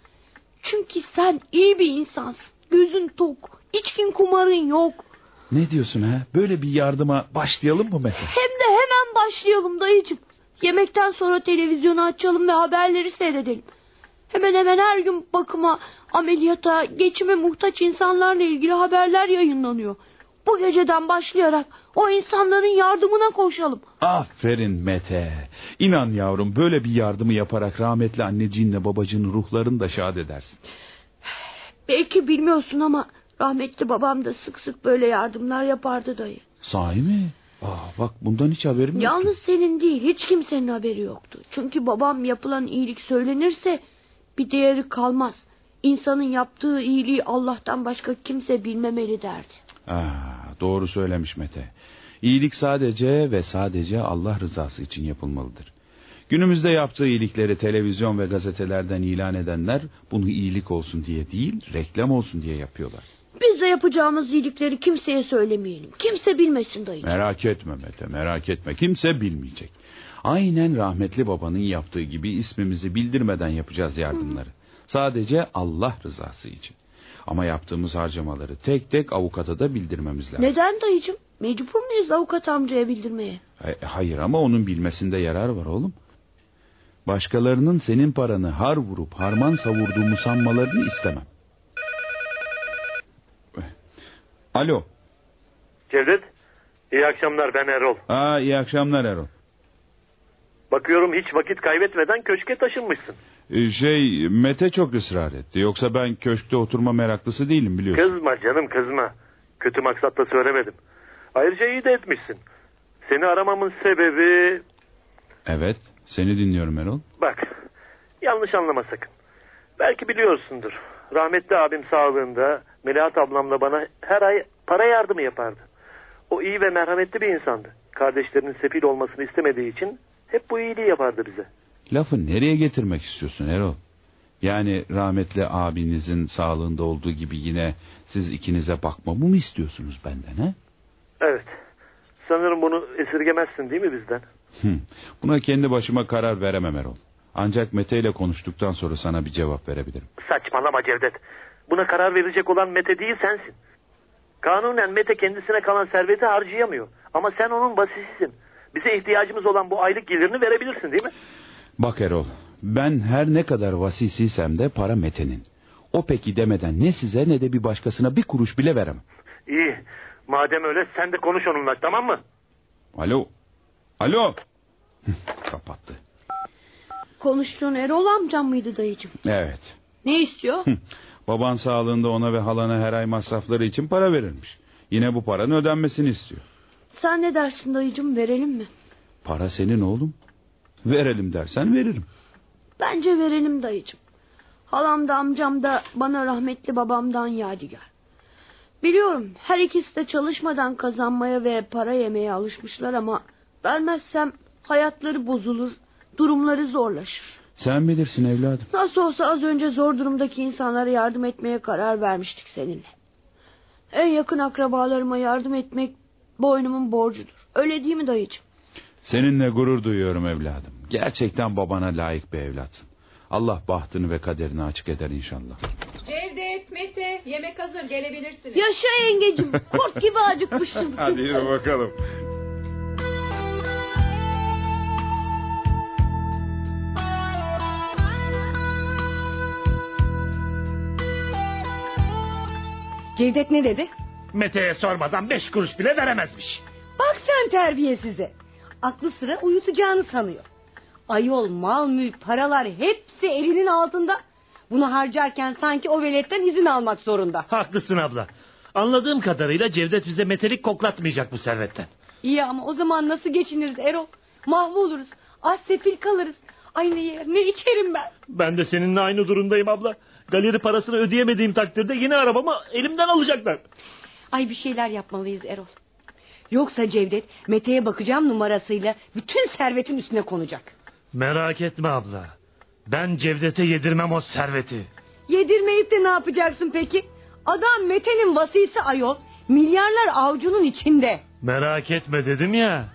Çünkü sen iyi bir insansın. Gözün tok, içkin kumarın yok. Ne diyorsun ha? Böyle bir yardıma başlayalım mı Mete? Hem de hemen başlayalım dayıcığım. Yemekten sonra televizyonu açalım ve haberleri seyredelim. Hemen hemen her gün bakıma, ameliyata, geçime muhtaç insanlarla ilgili haberler yayınlanıyor. Bu geceden başlayarak o insanların yardımına koşalım. Aferin Mete. İnan yavrum böyle bir yardımı yaparak rahmetli anneciğinle babacığın ruhlarını da şad edersin. Belki bilmiyorsun ama rahmetli babam da sık sık böyle yardımlar yapardı dayı. Sahi mi? Aa, bak bundan hiç haberim yoktu. Yalnız senin değil, hiç kimsenin haberi yoktu. Çünkü babam yapılan iyilik söylenirse bir değeri kalmaz. İnsanın yaptığı iyiliği Allah'tan başka kimse bilmemeli derdi. Aa, doğru söylemiş Mete. İyilik sadece ve sadece Allah rızası için yapılmalıdır. Günümüzde yaptığı iyilikleri televizyon ve gazetelerden ilan edenler bunu iyilik olsun diye değil, reklam olsun diye yapıyorlar. Biz de yapacağımız iyilikleri kimseye söylemeyelim. Kimse bilmesin dayıcığım. Merak etme Mete, merak etme. Kimse bilmeyecek. Aynen rahmetli babanın yaptığı gibi ismimizi bildirmeden yapacağız yardımları. Sadece Allah rızası için. Ama yaptığımız harcamaları tek tek avukata da bildirmemiz lazım. Neden dayıcığım? Mecbur muyuz avukat amcaya bildirmeye? E, hayır ama onun bilmesinde yarar var oğlum. Başkalarının senin paranı har vurup harman savurduğumu sanmalarını istemem. Alo. Cevdet, iyi akşamlar, ben Erol. Aa, iyi akşamlar Erol. Bakıyorum hiç vakit kaybetmeden köşke taşınmışsın. Ee, şey, Mete çok ısrar etti. Yoksa ben köşkte oturma meraklısı değilim biliyorsun. Kızma canım, kızma. Kötü maksatla söylemedim. Ayrıca iyi de etmişsin. Seni aramamın sebebi... Evet, seni dinliyorum Erol. Bak, yanlış anlama sakın. Belki biliyorsundur. Rahmetli abim sağlığında Melahat ablamla bana her ay para yardımı yapardı. O iyi ve merhametli bir insandı. Kardeşlerinin sefil olmasını istemediği için hep bu iyiliği yapardı bize. Lafı nereye getirmek istiyorsun Erol? Yani rahmetli abinizin sağlığında olduğu gibi yine siz ikinize bakmamı mı istiyorsunuz benden, he? Evet. Sanırım bunu esirgemezsin değil mi bizden? Hı. Buna kendi başıma karar veremem Erol. Ancak Mete ile konuştuktan sonra sana bir cevap verebilirim. Saçmalama Cevdet. Buna karar verecek olan Mete değil, sensin. Kanunen Mete kendisine kalan serveti harcayamıyor. Ama sen onun vasisisin. Bize ihtiyacımız olan bu aylık gelirini verebilirsin değil mi? Bak Erol, ben her ne kadar vasisiysem de para Mete'nin. O peki demeden ne size ne de bir başkasına bir kuruş bile veremem. İyi. Madem öyle sen de konuş onunla, tamam mı? Alo. Alo. Kapattı. Konuştuğun Erol amcam mıydı dayıcığım? Evet. Ne istiyor? Baban sağlığında ona ve halana her ay masrafları için para verilmiş. Yine bu paranın ödenmesini istiyor. Sen ne dersin dayıcığım, verelim mi? Para senin oğlum. Verelim dersen veririm. Bence verelim dayıcığım. Halam da amcam da bana rahmetli babamdan yadigar. Biliyorum her ikisi de çalışmadan kazanmaya ve para yemeye alışmışlar ama vermezsem hayatları bozulur, durumları zorlaşır. Sen bilirsin evladım. Nasıl olsa az önce zor durumdaki insanlara yardım etmeye karar vermiştik seninle. En yakın akrabalarıma yardım etmek boynumun borcudur. Öyle değil mi dayıcığım? Seninle gurur duyuyorum evladım. Gerçekten babana layık bir evlatsın. Allah bahtını ve kaderini açık eder inşallah. Cevdet, Mete, yemek hazır, gelebilirsiniz. Yaşa yengecim, kurt gibi acıkmışsın. Hadi yürü bakalım. Cevdet ne dedi? Mete'ye sormadan beş kuruş bile veremezmiş. Bak sen terbiyesize. Aklı sıra uyutacağını sanıyor. Ayol, mal mülk, paralar hepsi elinin altında. Bunu harcarken sanki o veletten izin almak zorunda. Haklısın abla. Anladığım kadarıyla Cevdet bize metelik koklatmayacak bu servetten. İyi ama o zaman nasıl geçiniriz Erol? Mahvoluruz. Az sefil kalırız. Ay ne yer ne içerim ben. Ben de seninle aynı durumdayım abla. Galeri parasını ödeyemediğim takdirde yine arabamı elimden alacaklar. Ay bir şeyler yapmalıyız Erol. Yoksa Cevdet Mete'ye bakacağım numarasıyla bütün servetin üstüne konacak. Merak etme abla. Ben Cevdet'e yedirmem o serveti. Yedirmeyip de ne yapacaksın peki? Adam Mete'nin vasisi ayol. Milyarlar avucunun içinde. Merak etme dedim ya.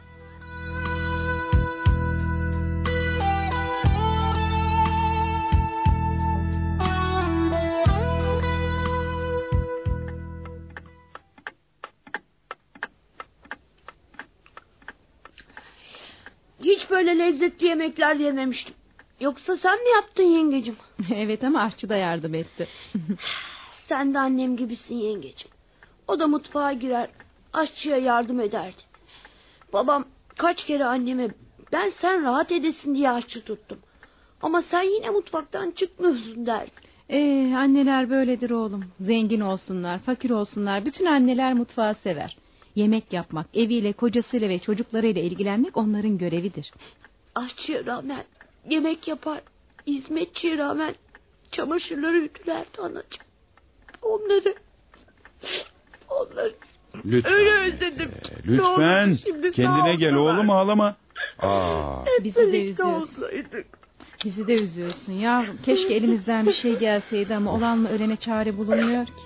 Hiç böyle lezzetli yemekler yememiştim. Yoksa sen mi yaptın yengecim? Evet ama aşçı da yardım etti. Sen de annem gibisin yengecim. O da mutfağa girer, aşçıya yardım ederdi. Babam kaç kere anneme ben sen rahat edesin diye aşçı tuttum. Ama sen yine mutfaktan çıkmıyorsun derdi. Ee, anneler böyledir oğlum. Zengin olsunlar, fakir olsunlar, bütün anneler mutfağı sever. Yemek yapmak, eviyle, kocasıyla ve çocuklarıyla ilgilenmek onların görevidir. Aşçıya rağmen yemek yapar, hizmetçiye rağmen çamaşırları ütülerdi anacığım. Onları, onları Lütfen öyle Mete, özledim. lütfen Şimdi kendine gel oğlum, ağlama. Aa. Bizi de üzüyorsun. Bizi de üzüyorsun yavrum. Keşke elimizden bir şey gelseydi ama olanla ölene çare bulunmuyor ki.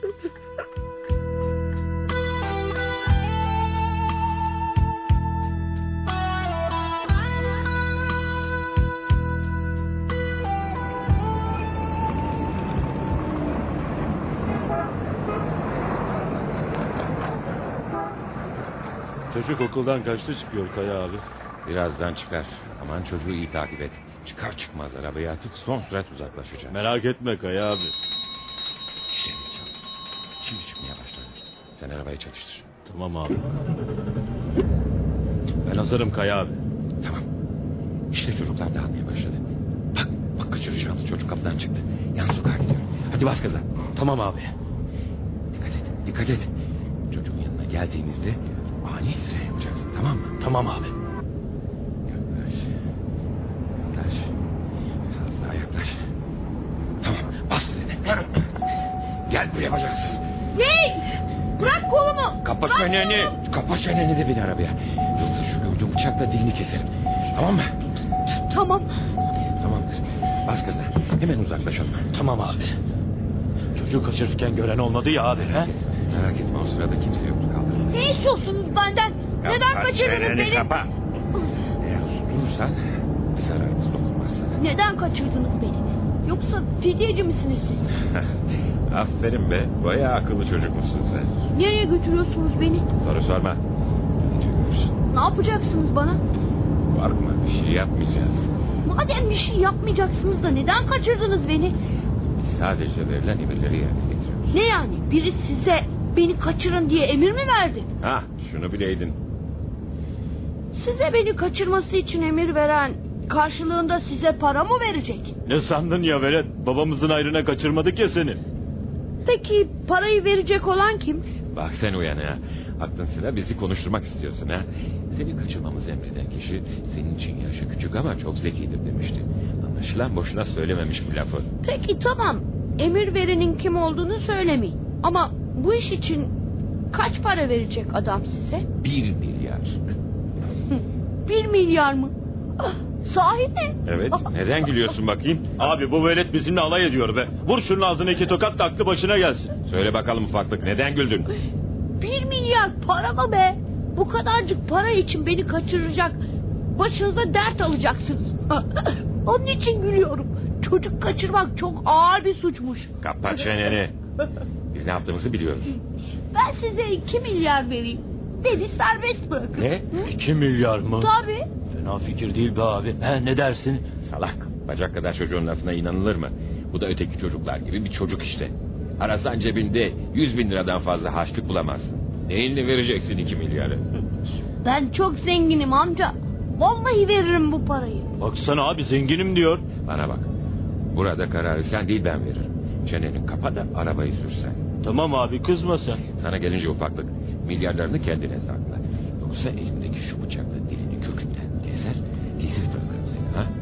Çocuk okuldan kaçta çıkıyor Kaya abi? Birazdan çıkar. Aman çocuğu iyi takip et. Çıkar çıkmaz arabaya atıp son sürat uzaklaşacağız. Merak etme Kaya abi. İşte çal. Şimdi çıkmaya başlar. Sen arabayı çalıştır. Tamam abi. Ben hazırım Kaya abi. Tamam. İşte çocuklar dağılmaya başladı. Bak bak kaçıracağımız çocuk kapıdan çıktı. Yan sokağa gidiyor. Hadi bas gaza. Tamam abi. Dikkat et dikkat et. Çocuğun yanına geldiğimizde ani fren yapacaksın, tamam mı? Tamam abi. Yaklaş. Yaklaş. Az daha yaklaş. Tamam bas freni. Gel buraya bacaksız. Hey! Bırak kolumu. Kapa Bırak çeneni. kolumu. Kapa çeneni de bin arabaya. Yoksa şu gördüğüm bıçakla dilini keserim. Tamam mı? Tamam. Tamamdır. Bas gaza. Hemen uzaklaşalım. Tamam abi. Çocuğu kaçırırken gören olmadı ya abi. He? Merak etme o sırada kimse yoktu kaldırın. Ne istiyorsunuz benden? Neden kaçırdınız beni? Kapa. Eğer durursan zararımız dokunmaz sana. Neden kaçırdınız beni? Yoksa fidyeci misiniz siz? Aferin be. Bayağı akıllı çocuk musun sen? Nereye götürüyorsunuz beni? Soru sorma. Gidince görürsün. Ne yapacaksınız bana? Korkma bir şey yapmayacağız. Madem bir şey yapmayacaksınız da neden kaçırdınız beni? Sadece verilen emirleri yerine getiriyoruz. Ne yani? Biri size beni kaçırın diye emir mi verdi? Ha, şunu bileydin. Size beni kaçırması için emir veren karşılığında size para mı verecek? Ne sandın ya velet? Babamızın ayrına kaçırmadık ya seni. Peki parayı verecek olan kim? Bak sen uyan ha. Aklın sıra bizi konuşturmak istiyorsun ha. Seni kaçırmamızı emreden kişi senin için yaşı küçük ama çok zekidir demişti. Anlaşılan boşuna söylememiş bu lafı. Peki tamam. Emir verenin kim olduğunu söylemeyin. Ama bu iş için kaç para verecek adam size? Bir milyar. Bir milyar mı? Ah, sahi mi? Evet. Neden gülüyorsun bakayım? Abi bu velet bizimle alay ediyor be. Vur şunun ağzına iki tokat da aklı başına gelsin. Söyle bakalım ufaklık neden güldün? Bir milyar para mı be? Bu kadarcık para için beni kaçıracak. Başınıza dert alacaksınız. Onun için gülüyorum. Çocuk kaçırmak çok ağır bir suçmuş. Kapa çeneni. Biz ne yaptığımızı biliyoruz. Ben size iki milyar vereyim. Beni serbest bırakın. Ne? İki milyar mı? Tabii. Fena fikir değil be abi. He, ne dersin? Salak. Bacak kadar çocuğun lafına inanılır mı? Bu da öteki çocuklar gibi bir çocuk işte. Arasan cebinde yüz bin liradan fazla harçlık bulamazsın. Neyinle vereceksin iki milyarı? Ben çok zenginim amca. Vallahi veririm bu parayı. Baksana abi zenginim diyor. Bana bak. Burada kararı sen değil ben veririm. Çeneni kapa da arabayı sürsen. Tamam abi kızma sen. Sana gelince ufaklık. Milyarlarını kendine sakla. Yoksa elimdeki şu bıçakla dilini kökünden keser, dilsiz bırakırım seni ha?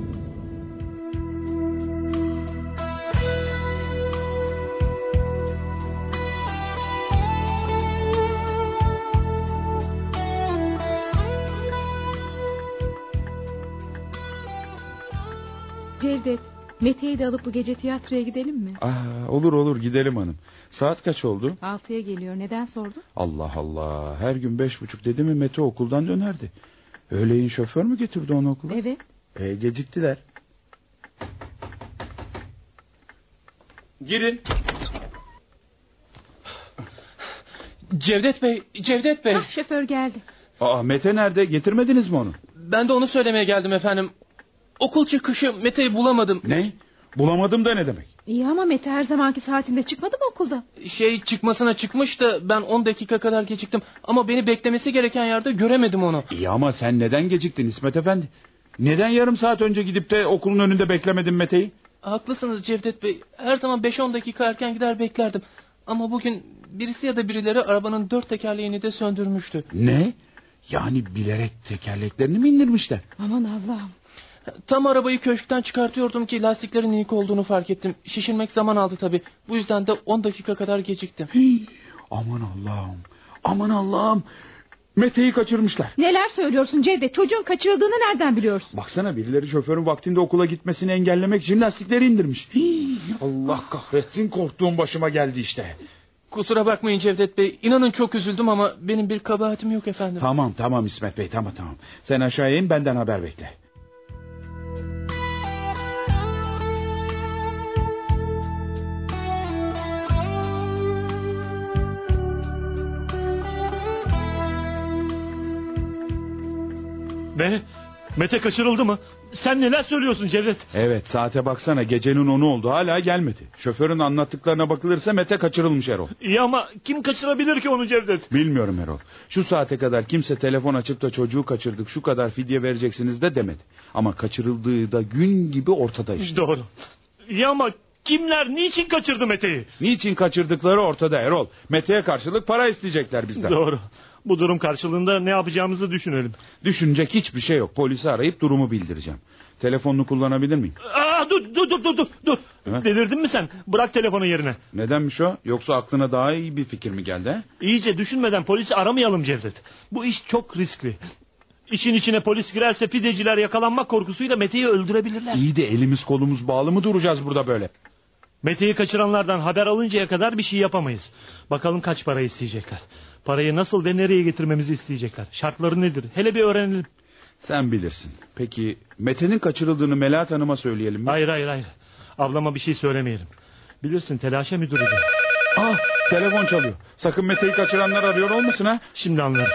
Cevdet, Mete'yi de alıp bu gece tiyatroya gidelim mi? Aa, olur olur gidelim hanım. Saat kaç oldu? Altıya geliyor. Neden sordun? Allah Allah. Her gün beş buçuk dedi mi Mete okuldan dönerdi. Öğleyin şoför mü getirdi onu okula? Evet. E, geciktiler. Girin. Cevdet Bey, Cevdet Bey. Ah, şoför geldi. Aa, Mete nerede? Getirmediniz mi onu? Ben de onu söylemeye geldim efendim. Okul çıkışı Mete'yi bulamadım. Ne? Bulamadım da ne demek? İyi ama Mete her zamanki saatinde çıkmadı mı okulda? Şey çıkmasına çıkmış da ben on dakika kadar geciktim. Ama beni beklemesi gereken yerde göremedim onu. İyi ama sen neden geciktin İsmet Efendi? Neden yarım saat önce gidip de okulun önünde beklemedin Mete'yi? Haklısınız Cevdet Bey. Her zaman beş on dakika erken gider beklerdim. Ama bugün birisi ya da birileri arabanın dört tekerleğini de söndürmüştü. Ne? Yani bilerek tekerleklerini mi indirmişler? Aman Allah'ım. Tam arabayı köşkten çıkartıyordum ki lastiklerin inik olduğunu fark ettim. Şişirmek zaman aldı tabii. Bu yüzden de on dakika kadar geciktim. Hii, aman Allah'ım. Aman Allah'ım. Mete'yi kaçırmışlar. Neler söylüyorsun Cevdet? Çocuğun kaçırıldığını nereden biliyorsun? Baksana, birileri şoförün vaktinde okula gitmesini engellemek için lastikleri indirmiş. Hii, Allah kahretsin, korktuğum başıma geldi işte. Kusura bakmayın Cevdet Bey. İnanın çok üzüldüm ama benim bir kabahatim yok efendim. Tamam tamam İsmet Bey, tamam tamam. Sen aşağıya in, benden haber bekle. Ne? Mete kaçırıldı mı? Sen neler söylüyorsun Cevdet? Evet, saate baksana, gecenin onu oldu, hala gelmedi. Şoförün anlattıklarına bakılırsa Mete kaçırılmış Erol. İyi ama kim kaçırabilir ki onu Cevdet? Bilmiyorum Erol. Şu saate kadar kimse telefon açıp da çocuğu kaçırdık, şu kadar fidye vereceksiniz de demedi. Ama kaçırıldığı da gün gibi ortada işte. Doğru. İyi ama kimler niçin kaçırdı Mete'yi? Niçin kaçırdıkları ortada Erol. Mete'ye karşılık para isteyecekler bizden. Doğru. Bu durum karşılığında ne yapacağımızı düşünelim. Düşünecek hiçbir şey yok. Polisi arayıp durumu bildireceğim. Telefonunu kullanabilir miyim? Aa, dur dur dur dur dur. He? Delirdin mi sen? Bırak telefonu yerine. Nedenmiş o? Yoksa aklına daha iyi bir fikir mi geldi? He? İyice düşünmeden polisi aramayalım Cevdet. Bu iş çok riskli. İşin içine polis girerse fideciler yakalanmak korkusuyla Mete'yi öldürebilirler. İyi de elimiz kolumuz bağlı mı duracağız burada böyle? Mete'yi kaçıranlardan haber alıncaya kadar bir şey yapamayız. Bakalım kaç para isteyecekler. Parayı nasıl ve nereye getirmemizi isteyecekler. Şartları nedir? Hele bir öğrenelim. Sen bilirsin. Peki Mete'nin kaçırıldığını Melahat Hanım'a söyleyelim mi? Hayır hayır hayır. Ablama bir şey söylemeyelim. Bilirsin telaşa müdürüdür. Ah, telefon çalıyor. Sakın Mete'yi kaçıranlar arıyor olmasın ha? Şimdi anlarız.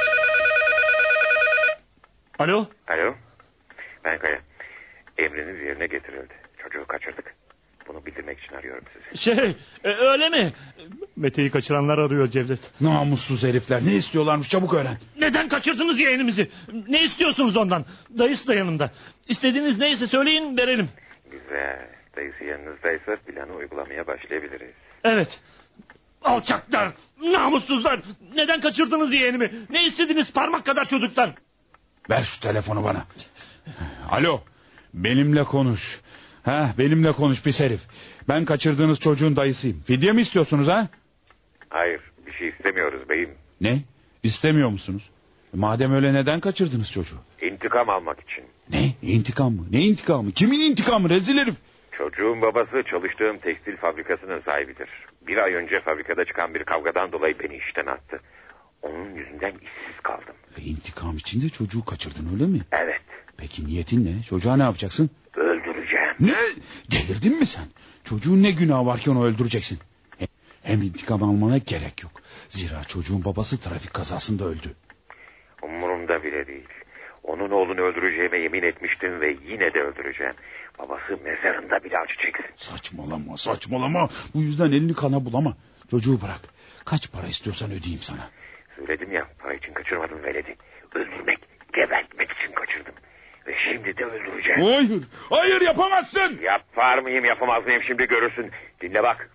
Alo? Alo. Ben Kaya. Emriniz yerine getirildi. Çocuğu kaçırdık. Bunu bildirmek için arıyorum sizi. Şey e, öyle mi? Mete'yi kaçıranlar arıyor Cevdet. Namussuz herifler, ne istiyorlarmış, çabuk öğren. Neden kaçırdınız yeğenimizi? Ne istiyorsunuz ondan? Dayısı da yanımda. İstediğiniz neyse söyleyin verelim. Güzel. Dayısı yanınızdaysa planı uygulamaya başlayabiliriz. Evet. Alçaklar, namussuzlar. Neden kaçırdınız yeğenimi? Ne istediniz parmak kadar çocuktan? Ver şu telefonu bana. Alo, benimle konuş. Ha, benimle konuş pis herif. Ben kaçırdığınız çocuğun dayısıyım. Fidye mi istiyorsunuz ha? Hayır, bir şey istemiyoruz beyim. Ne? İstemiyor musunuz? Madem öyle neden kaçırdınız çocuğu? İntikam almak için. Ne? İntikam mı? Ne intikamı? Kimin intikamı rezil herif? Çocuğun babası çalıştığım tekstil fabrikasının sahibidir. Bir ay önce fabrikada çıkan bir kavgadan dolayı beni işten attı. Onun yüzünden işsiz kaldım. Ve intikam için de çocuğu kaçırdın öyle mi? Evet. Peki niyetin ne? Çocuğa ne yapacaksın? Öldüreceğim. Ne? Delirdin mi sen? Çocuğun ne günahı var ki onu öldüreceksin? Hem intikam almana gerek yok. Zira çocuğun babası trafik kazasında öldü. Umurumda bile değil. Onun oğlunu öldüreceğime yemin etmiştim ve yine de öldüreceğim. Babası mezarında bile acı çeksin. Saçmalama saçmalama. Bu yüzden elini kana bulama. Çocuğu bırak. Kaç para istiyorsan ödeyeyim sana. Söyledim ya, para için kaçırmadım veledi. Öldürmek, gebertmek için kaçırdım. Ve şimdi de öldüreceğim. Hayır, hayır yapamazsın. Yapar mıyım yapamaz mıyım şimdi görürsün. Dinle bak.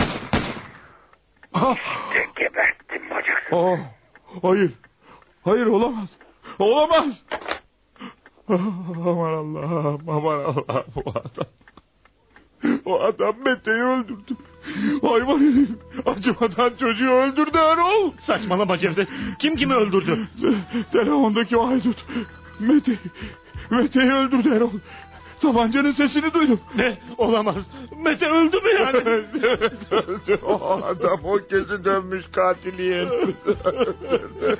Ah. İşte geberttim bacaksın. Oh, hayır, hayır olamaz. Olamaz. Aman Allah'ım, aman Allah'ım bu adam. O adam Mete'yi öldürdü. Hayvan herif. Acımadan çocuğu öldürdü Erol. Saçmalama Cevdet. Kim kimi öldürdü? Telefondaki o haydut. Mete, Mete'yi öldürdü Erol. Tabancanın sesini duydum. Ne? Olamaz. Mete öldü mü yani? Evet öldü. O adam o gözü dönmüş katili yerine öldürdü.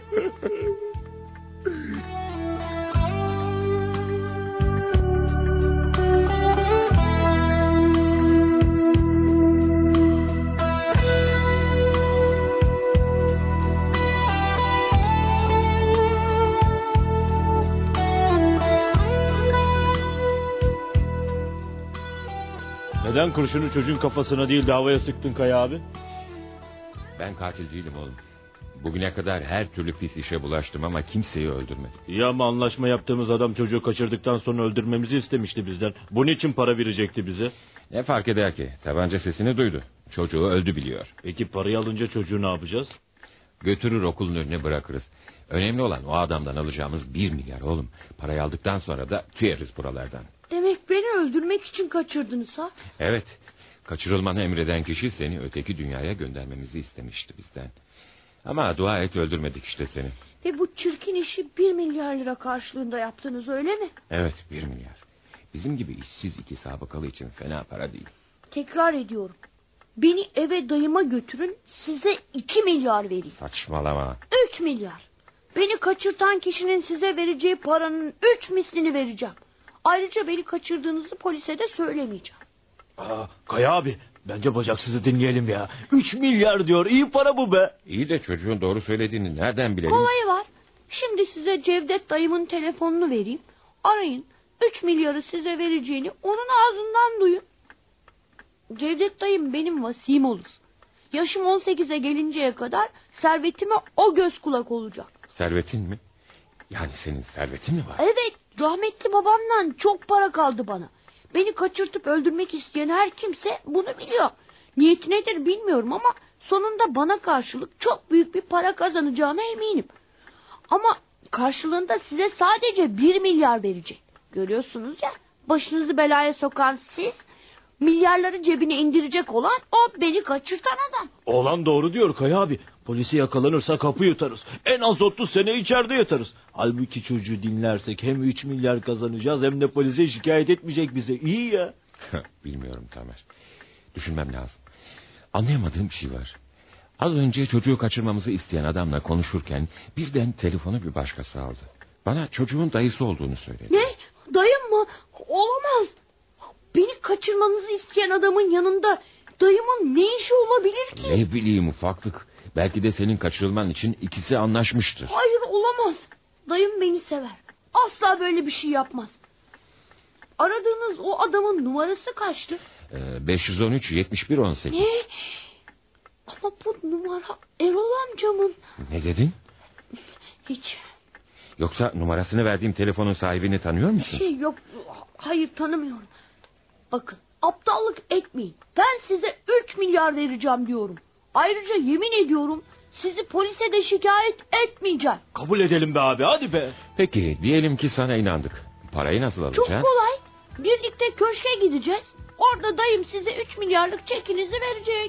Neden kurşunu çocuğun kafasına değil de havaya sıktın Kaya abi? Ben katil değilim oğlum. Bugüne kadar her türlü pis işe bulaştım ama kimseyi öldürmedim. Ya ama anlaşma yaptığımız adam çocuğu kaçırdıktan sonra öldürmemizi istemişti bizden. Bunun için para verecekti bize. Ne fark eder ki? Tabanca sesini duydu. Çocuğu öldü biliyor. Peki parayı alınca çocuğu ne yapacağız? Götürür okulun önüne bırakırız. Önemli olan o adamdan alacağımız bir milyar oğlum. Parayı aldıktan sonra da tüyeriz buralardan. Demek beni öldürmek için kaçırdınız ha? Evet. Kaçırılmanı emreden kişi seni öteki dünyaya göndermemizi istemişti bizden. Ama dua et öldürmedik işte seni. Ve bu çirkin işi bir milyar lira karşılığında yaptınız, öyle mi? Evet, bir milyar. Bizim gibi işsiz iki sabıkalı için fena para değil. Tekrar ediyorum. Beni eve dayıma götürün, size iki milyar vereyim. Saçmalama. Üç milyar. Beni kaçırtan kişinin size vereceği paranın üç mislini vereceğim. Ayrıca beni kaçırdığınızı polise de söylemeyeceğim. Aa, Kaya abi, bence bacaksızı dinleyelim ya. Üç milyar diyor, iyi para bu be. İyi de çocuğun doğru söylediğini nereden bilelim? Kolayı var. Şimdi size Cevdet dayımın telefonunu vereyim. Arayın. Üç milyarı size vereceğini onun ağzından duyun. Cevdet dayım benim vasim olur. Yaşım on sekize gelinceye kadar servetime o göz kulak olacak. Servetin mi? Yani senin servetin mi var? Evet, rahmetli babamdan çok para kaldı bana. Beni kaçırtıp öldürmek isteyen her kimse bunu biliyor. Niyeti nedir bilmiyorum ama sonunda bana karşılık çok büyük bir para kazanacağına eminim. Ama karşılığında size sadece bir milyar verecek. Görüyorsunuz ya, başınızı belaya sokan siz, milyarları cebine indirecek olan o beni kaçırtan adam. Oğlan doğru diyor Kaya abi. Polisi yakalanırsa kapı yutarız. En az otuz sene içeride yatarız. Halbuki çocuğu dinlersek hem üç milyar kazanacağız hem de polise şikayet etmeyecek bize. İyi ya. Bilmiyorum Tamer. Düşünmem lazım. Anlayamadığım bir şey var. Az önce çocuğu kaçırmamızı isteyen adamla konuşurken birden telefonu bir başkası aldı. Bana çocuğun dayısı olduğunu söyledi. Ne? Dayım mı? Olamaz. Beni kaçırmanızı isteyen adamın yanında dayımın ne işi olabilir ki? Ne bileyim, ufaklık. Belki de senin kaçırılman için ikisi anlaşmıştır. Hayır, olamaz. Dayım beni sever. Asla böyle bir şey yapmaz. Aradığınız o adamın numarası kaçtı? Ee, beş yüz on üç yetmiş bir on sekiz. Ne? Ama bu numara Erol amcamın. Ne dedin? Hiç. Yoksa numarasını verdiğim telefonun sahibini tanıyor musun? Şey yok. Hayır, tanımıyorum. Bakın, aptallık etmeyin. Ben size üç milyar vereceğim diyorum. Ayrıca yemin ediyorum sizi polise de şikayet etmeyeceğim. Kabul edelim be abi, hadi be. Peki diyelim ki sana inandık. Parayı nasıl alacağız? Çok kolay. Birlikte köşke gideceğiz. Orada dayım size üç milyarlık çekinizi verecek.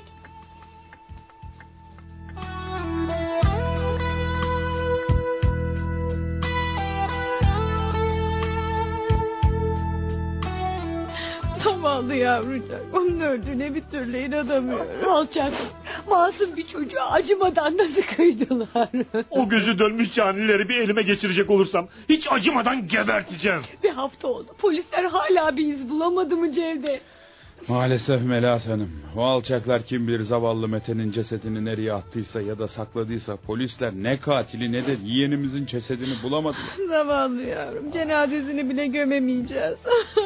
Zavallı yavrucak. Onun öldüğüne bir türlü inanamıyorum. Alçak. Masum bir çocuğa acımadan nasıl kıydılar? O gözü dönmüş canileri bir elime geçirecek olursam hiç acımadan geberteceğim. Bir hafta oldu. Polisler hala bir iz bulamadı mı Cevdet? Maalesef Melahat Hanım. O alçaklar kim bilir zavallı Mete'nin cesedini nereye attıysa ya da sakladıysa polisler ne katili ne de yeğenimizin cesedini bulamadılar. Zavallı yavrum. Cenazesini bile gömemeyeceğiz.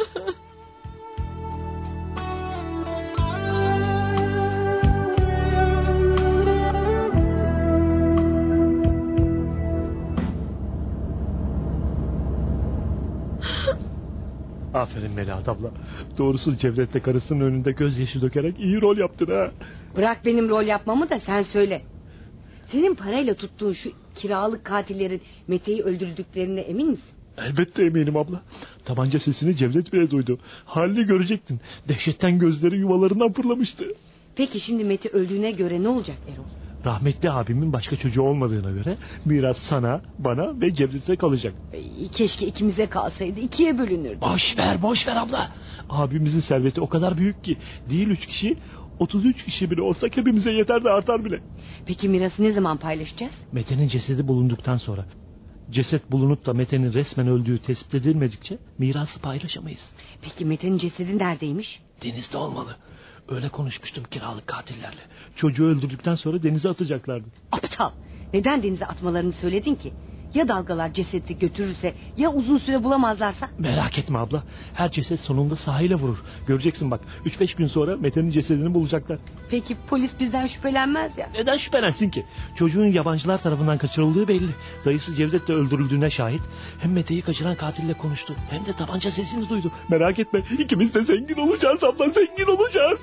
Aferin Melahat abla. Doğrusu Cevdet'le karısının önünde gözyaşı dökerek iyi rol yaptın ha. Bırak benim rol yapmamı da sen söyle. Senin parayla tuttuğun şu kiralık katillerin Mete'yi öldürdüklerine emin misin? Elbette eminim abla. Tabanca sesini Cevdet bile duydu. Halini görecektin. Dehşetten gözleri yuvalarından fırlamıştı. Peki şimdi Mete öldüğüne göre ne olacak Erol? Rahmetli abimin başka çocuğu olmadığına göre miras sana, bana ve Cevdet'e kalacak. Ay, keşke ikimize kalsaydı, ikiye bölünürdü. Boş ver, boş ver abla. Abimizin serveti o kadar büyük ki değil üç kişi, otuz üç kişi bile olsak hepimize yeter de artar bile. Peki mirası ne zaman paylaşacağız? Mete'nin cesedi bulunduktan sonra. Ceset bulunup da Mete'nin resmen öldüğü tespit edilmedikçe mirası paylaşamayız. Peki Mete'nin cesedi neredeymiş? Denizde olmalı. Öyle konuşmuştum kiralık katillerle. Çocuğu öldürdükten sonra denize atacaklardı. Aptal. Neden denize atmalarını söyledin ki? Ya dalgalar cesedi götürürse, ya uzun süre bulamazlarsa? Merak etme abla. Her ceset sonunda sahile vurur. Göreceksin bak. Üç beş gün sonra Mete'nin cesedini bulacaklar. Peki polis bizden şüphelenmez ya. Neden şüphelensin ki? Çocuğun yabancılar tarafından kaçırıldığı belli. Dayısı Cevdet de öldürüldüğüne şahit. Hem Mete'yi kaçıran katille konuştu. Hem de tabanca sesini duydu. Merak etme. İkimiz de zengin olacağız abla. Zengin olacağız.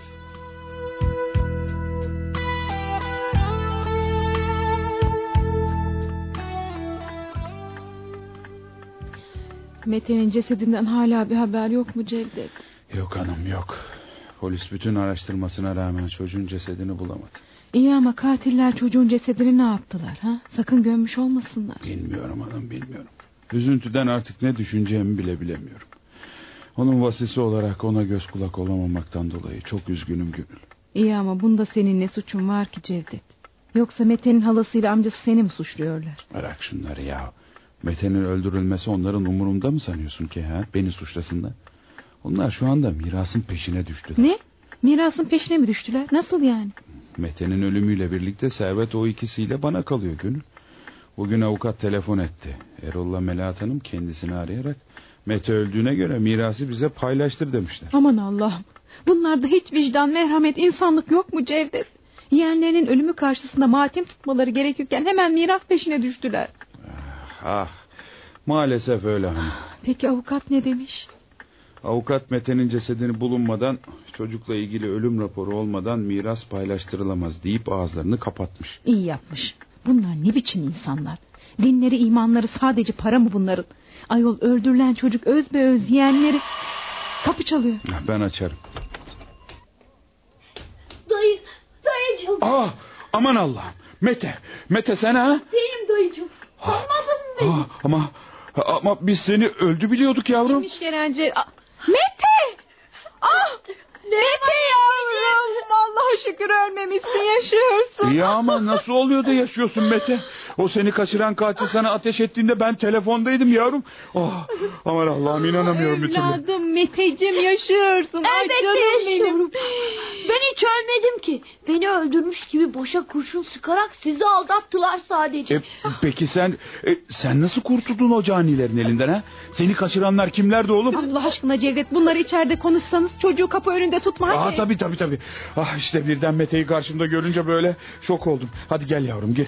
Mete'nin cesedinden hala bir haber yok mu Cevdet? Yok hanım, yok. Polis bütün araştırmasına rağmen çocuğun cesedini bulamadı. İyi ama katiller çocuğun cesedini ne yaptılar ha? Sakın gömmüş olmasınlar. Bilmiyorum hanım, bilmiyorum. Üzüntüden artık ne düşüneceğimi bile bilemiyorum. Onun vasisi olarak ona göz kulak olamamaktan dolayı çok üzgünüm Gönül. İyi ama bunda senin ne suçun var ki Cevdet? Yoksa Mete'nin halasıyla amcası seni mi suçluyorlar? Bırak şunları ya. Mete'nin öldürülmesi onların umurunda mı sanıyorsun ki ha? Beni suçlasınlar. Onlar şu anda mirasın peşine düştüler. Ne? Mirasın peşine mi düştüler? Nasıl yani? Mete'nin ölümüyle birlikte servet o ikisiyle bana kalıyor Gönül. Bugün avukat telefon etti. Erol'la Melahat Hanım kendisini arayarak Mete öldüğüne göre mirası bize paylaştır demişler. Aman Allah'ım. Bunlarda hiç vicdan, merhamet, insanlık yok mu Cevdet? Yeğenlerinin ölümü karşısında matem tutmaları gerekirken hemen miras peşine düştüler. Ah, ah. Maalesef öyle hanım. Peki avukat ne demiş? Avukat Mete'nin cesedini bulunmadan, çocukla ilgili ölüm raporu olmadan miras paylaştırılamaz deyip ağızlarını kapatmış. İyi yapmış. Bunlar ne biçim insanlar? Dinleri, imanları sadece para mı bunların? Ayol öldürülen çocuk öz be öz yeğenleri. Kapı çalıyor. Ben açarım. Dayı, dayıcığım. Aa, aman Allah'ım. Mete, Mete sen ha? Benim dayıcığım. Tanımadın mı beni? Aa, ama, ama biz seni öldü biliyorduk yavrum. Kimmiş Kerence? Mete! Ah! Mete yavrum! Allah'a şükür ölmemişsin, yaşıyorsun. Ya ama nasıl oluyor da yaşıyorsun Mete? O seni kaçıran katil sana ateş ettiğinde ben telefondaydım yavrum. Oh, aman Allah'ım inanamıyorum bir türlü. Evladım Meteciğim yaşıyorsun. Elbette yaşıyorum. Ben hiç ölmedim ki. Beni öldürmüş gibi boşa kurşun sıkarak sizi aldattılar sadece. E, peki sen e, sen nasıl kurtuldun o canilerin elinden ha? Seni kaçıranlar kimlerdi oğlum? Allah aşkına Cevdet, bunları içeride konuşsanız çocuğu kapı önünde tutma. Aa, tabii tabii tabii. Ah, işte birden Mete'yi karşımda görünce böyle şok oldum. Hadi gel yavrum gel.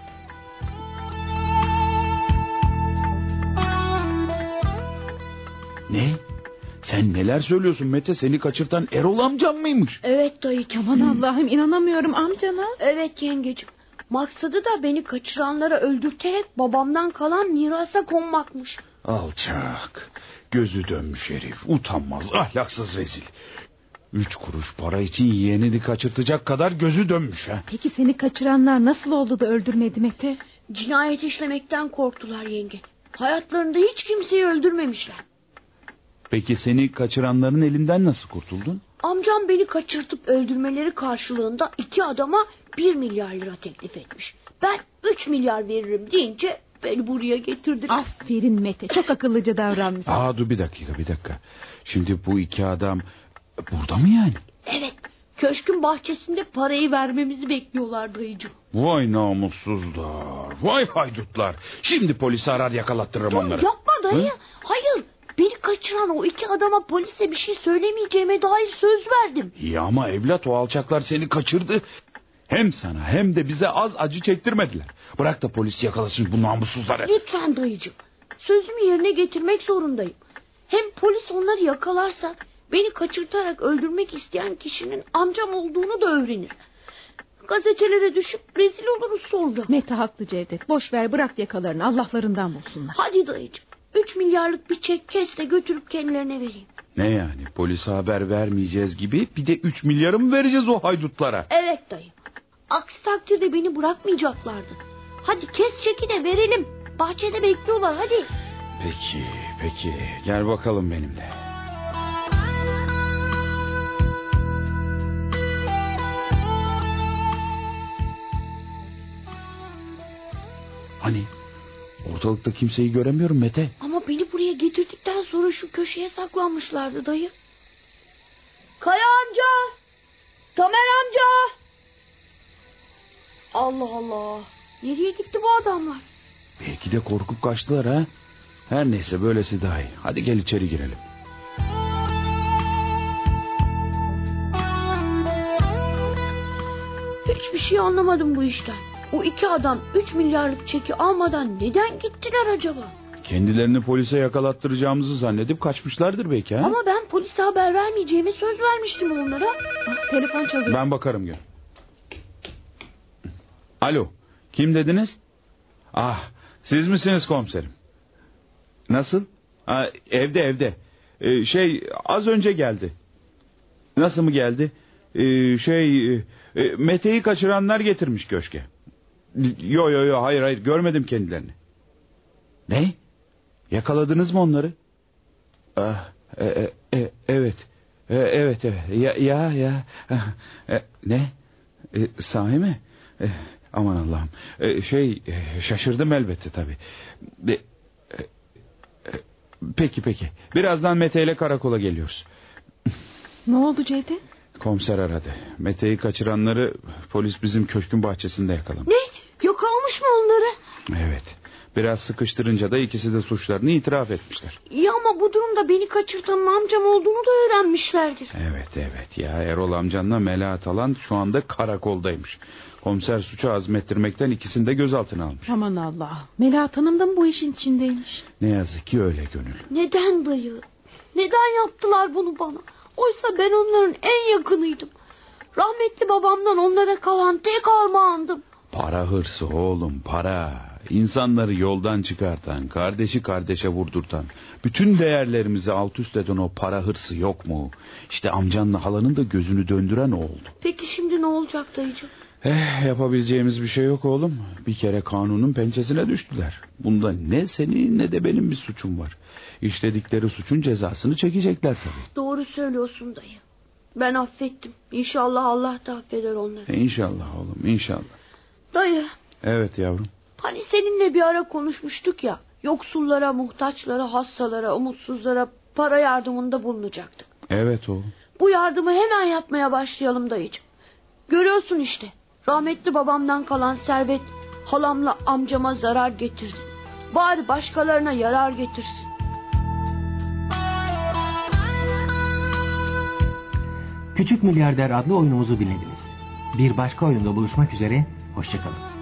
Ne? Sen neler söylüyorsun Mete? Seni kaçırtan Erol amcam mıymış? Evet dayıcığım. Aman Allah'ım inanamıyorum amcana. Evet yengeciğim. Maksadı da beni kaçıranlara öldürterek babamdan kalan mirasa konmakmış. Alçak. Gözü dönmüş herif. Utanmaz, ahlaksız rezil. Üç kuruş para için yeğenini kaçırtacak kadar gözü dönmüş ha. Peki seni kaçıranlar nasıl oldu da öldürmedi Mete? Cinayet işlemekten korktular yenge. Hayatlarında hiç kimseyi öldürmemişler. Peki seni kaçıranların elinden nasıl kurtuldun? Amcam beni kaçırtıp öldürmeleri karşılığında iki adama bir milyar lira teklif etmiş. Ben üç milyar veririm deyince beni buraya getirdiler. Aferin Mete, çok akıllıca davranmışsın. Aa, dur bir dakika bir dakika. Şimdi bu iki adam burada mı yani? Evet, köşkün bahçesinde parayı vermemizi bekliyorlar dayıcığım. Vay namussuzlar, vay haydutlar. Şimdi polisi arar yakalattırırım Dur, onları. yapma dayı, Hı? hayır. Beni kaçıran o iki adama polise bir şey söylemeyeceğime dair söz verdim. İyi ama evlat, o alçaklar seni kaçırdı. Hem sana hem de bize az acı çektirmediler. Bırak da polis yakalasın bu namussuzları. Lütfen dayıcığım. Sözümü yerine getirmek zorundayım. Hem polis onları yakalarsa beni kaçırtarak öldürmek isteyen kişinin amcam olduğunu da öğrenir. Gazetelere düşüp rezil oluruz sonra. Mete haklı Cevdet. Boş ver, bırak yakalarını, Allah'larından bulsunlar. Hadi dayıcığım. Üç milyarlık bir çek kes de götürüp kendilerine vereyim. Ne yani, polise haber vermeyeceğiz gibi bir de üç milyarı mı vereceğiz o haydutlara? Evet dayı. Aksi takdirde beni bırakmayacaklardı. Hadi kes çeki de verelim. Bahçede bekliyorlar hadi. Peki peki gel bakalım benimle. Hani ortalıkta kimseyi göremiyorum Mete. Ama beni buraya getirdikten sonra şu köşeye saklanmışlardı dayı. Kaya amca! Tamer amca! Allah Allah! Nereye gitti bu adamlar? Belki de korkup kaçtılar ha. Her neyse, böylesi daha iyi. Hadi gel içeri girelim. Hiçbir şey anlamadım bu işten. O iki adam üç milyarlık çeki almadan neden gittiler acaba? Kendilerini polise yakalattıracağımızı zannedip kaçmışlardır belki ha. Ama ben polise haber vermeyeceğime söz vermiştim onlara. Ah, telefon çalıyor. Ben bakarım gel. Alo, kim dediniz? Ah, siz misiniz komiserim? Nasıl? Ha, evde evde. Ee, şey az önce geldi. Nasıl mı geldi? Ee, şey... E, Mete'yi kaçıranlar getirmiş köşke. Yo yo yo hayır hayır görmedim kendilerini. Ne? Yakaladınız mı onları? Ah, e, e, e, evet. E, evet evet. Ya ya ya. E, ne? E, sahi mi? E, aman Allah'ım. E, şey e, şaşırdım elbette tabii. E, e, e, peki peki. Birazdan Mete ile karakola geliyoruz. Ne oldu Cevdet? Komiser aradı. Mete'yi kaçıranları polis bizim köşkün bahçesinde yakalamış. Ne? Yakalamış mı onları? Evet. Biraz sıkıştırınca da ikisi de suçlarını itiraf etmişler. Ya ama bu durumda beni kaçırtanın amcam olduğunu da öğrenmişlerdir. Evet evet ya Erol amcanla Melahat Alan şu anda karakoldaymış. Komiser suçu azmettirmekten ikisini de gözaltına almış. Aman Allah. Melahat Hanım da mı bu işin içindeymiş? Ne yazık ki öyle Gönül. Neden dayı? Neden yaptılar bunu bana? Oysa ben onların en yakınıydım. Rahmetli babamdan onlara kalan tek armağandım. Para hırsı oğlum para. İnsanları yoldan çıkartan, kardeşi kardeşe vurdurtan, bütün değerlerimizi alt üst eden o para hırsı yok mu? İşte amcanla halanın da gözünü döndüren o oldu. Peki şimdi ne olacak dayıcığım? Eh, yapabileceğimiz bir şey yok oğlum. Bir kere kanunun pençesine düştüler. Bunda ne senin ne de benim bir suçum var. İşledikleri suçun cezasını çekecekler tabii. Doğru söylüyorsun dayı. Ben affettim. İnşallah Allah da affeder onları. E, İnşallah oğlum inşallah. Dayı. Evet yavrum. Hani seninle bir ara konuşmuştuk ya. Yoksullara, muhtaçlara, hastalara, umutsuzlara para yardımında bulunacaktık. Evet oğlum. Bu yardımı hemen yapmaya başlayalım dayıcığım. Görüyorsun işte. Rahmetli babamdan kalan servet halamla amcama zarar getirdi. Bari başkalarına yarar getirsin. Küçük Milyarder adlı oyunumuzu dinlediniz. Bir başka oyunda buluşmak üzere, hoşça kalın.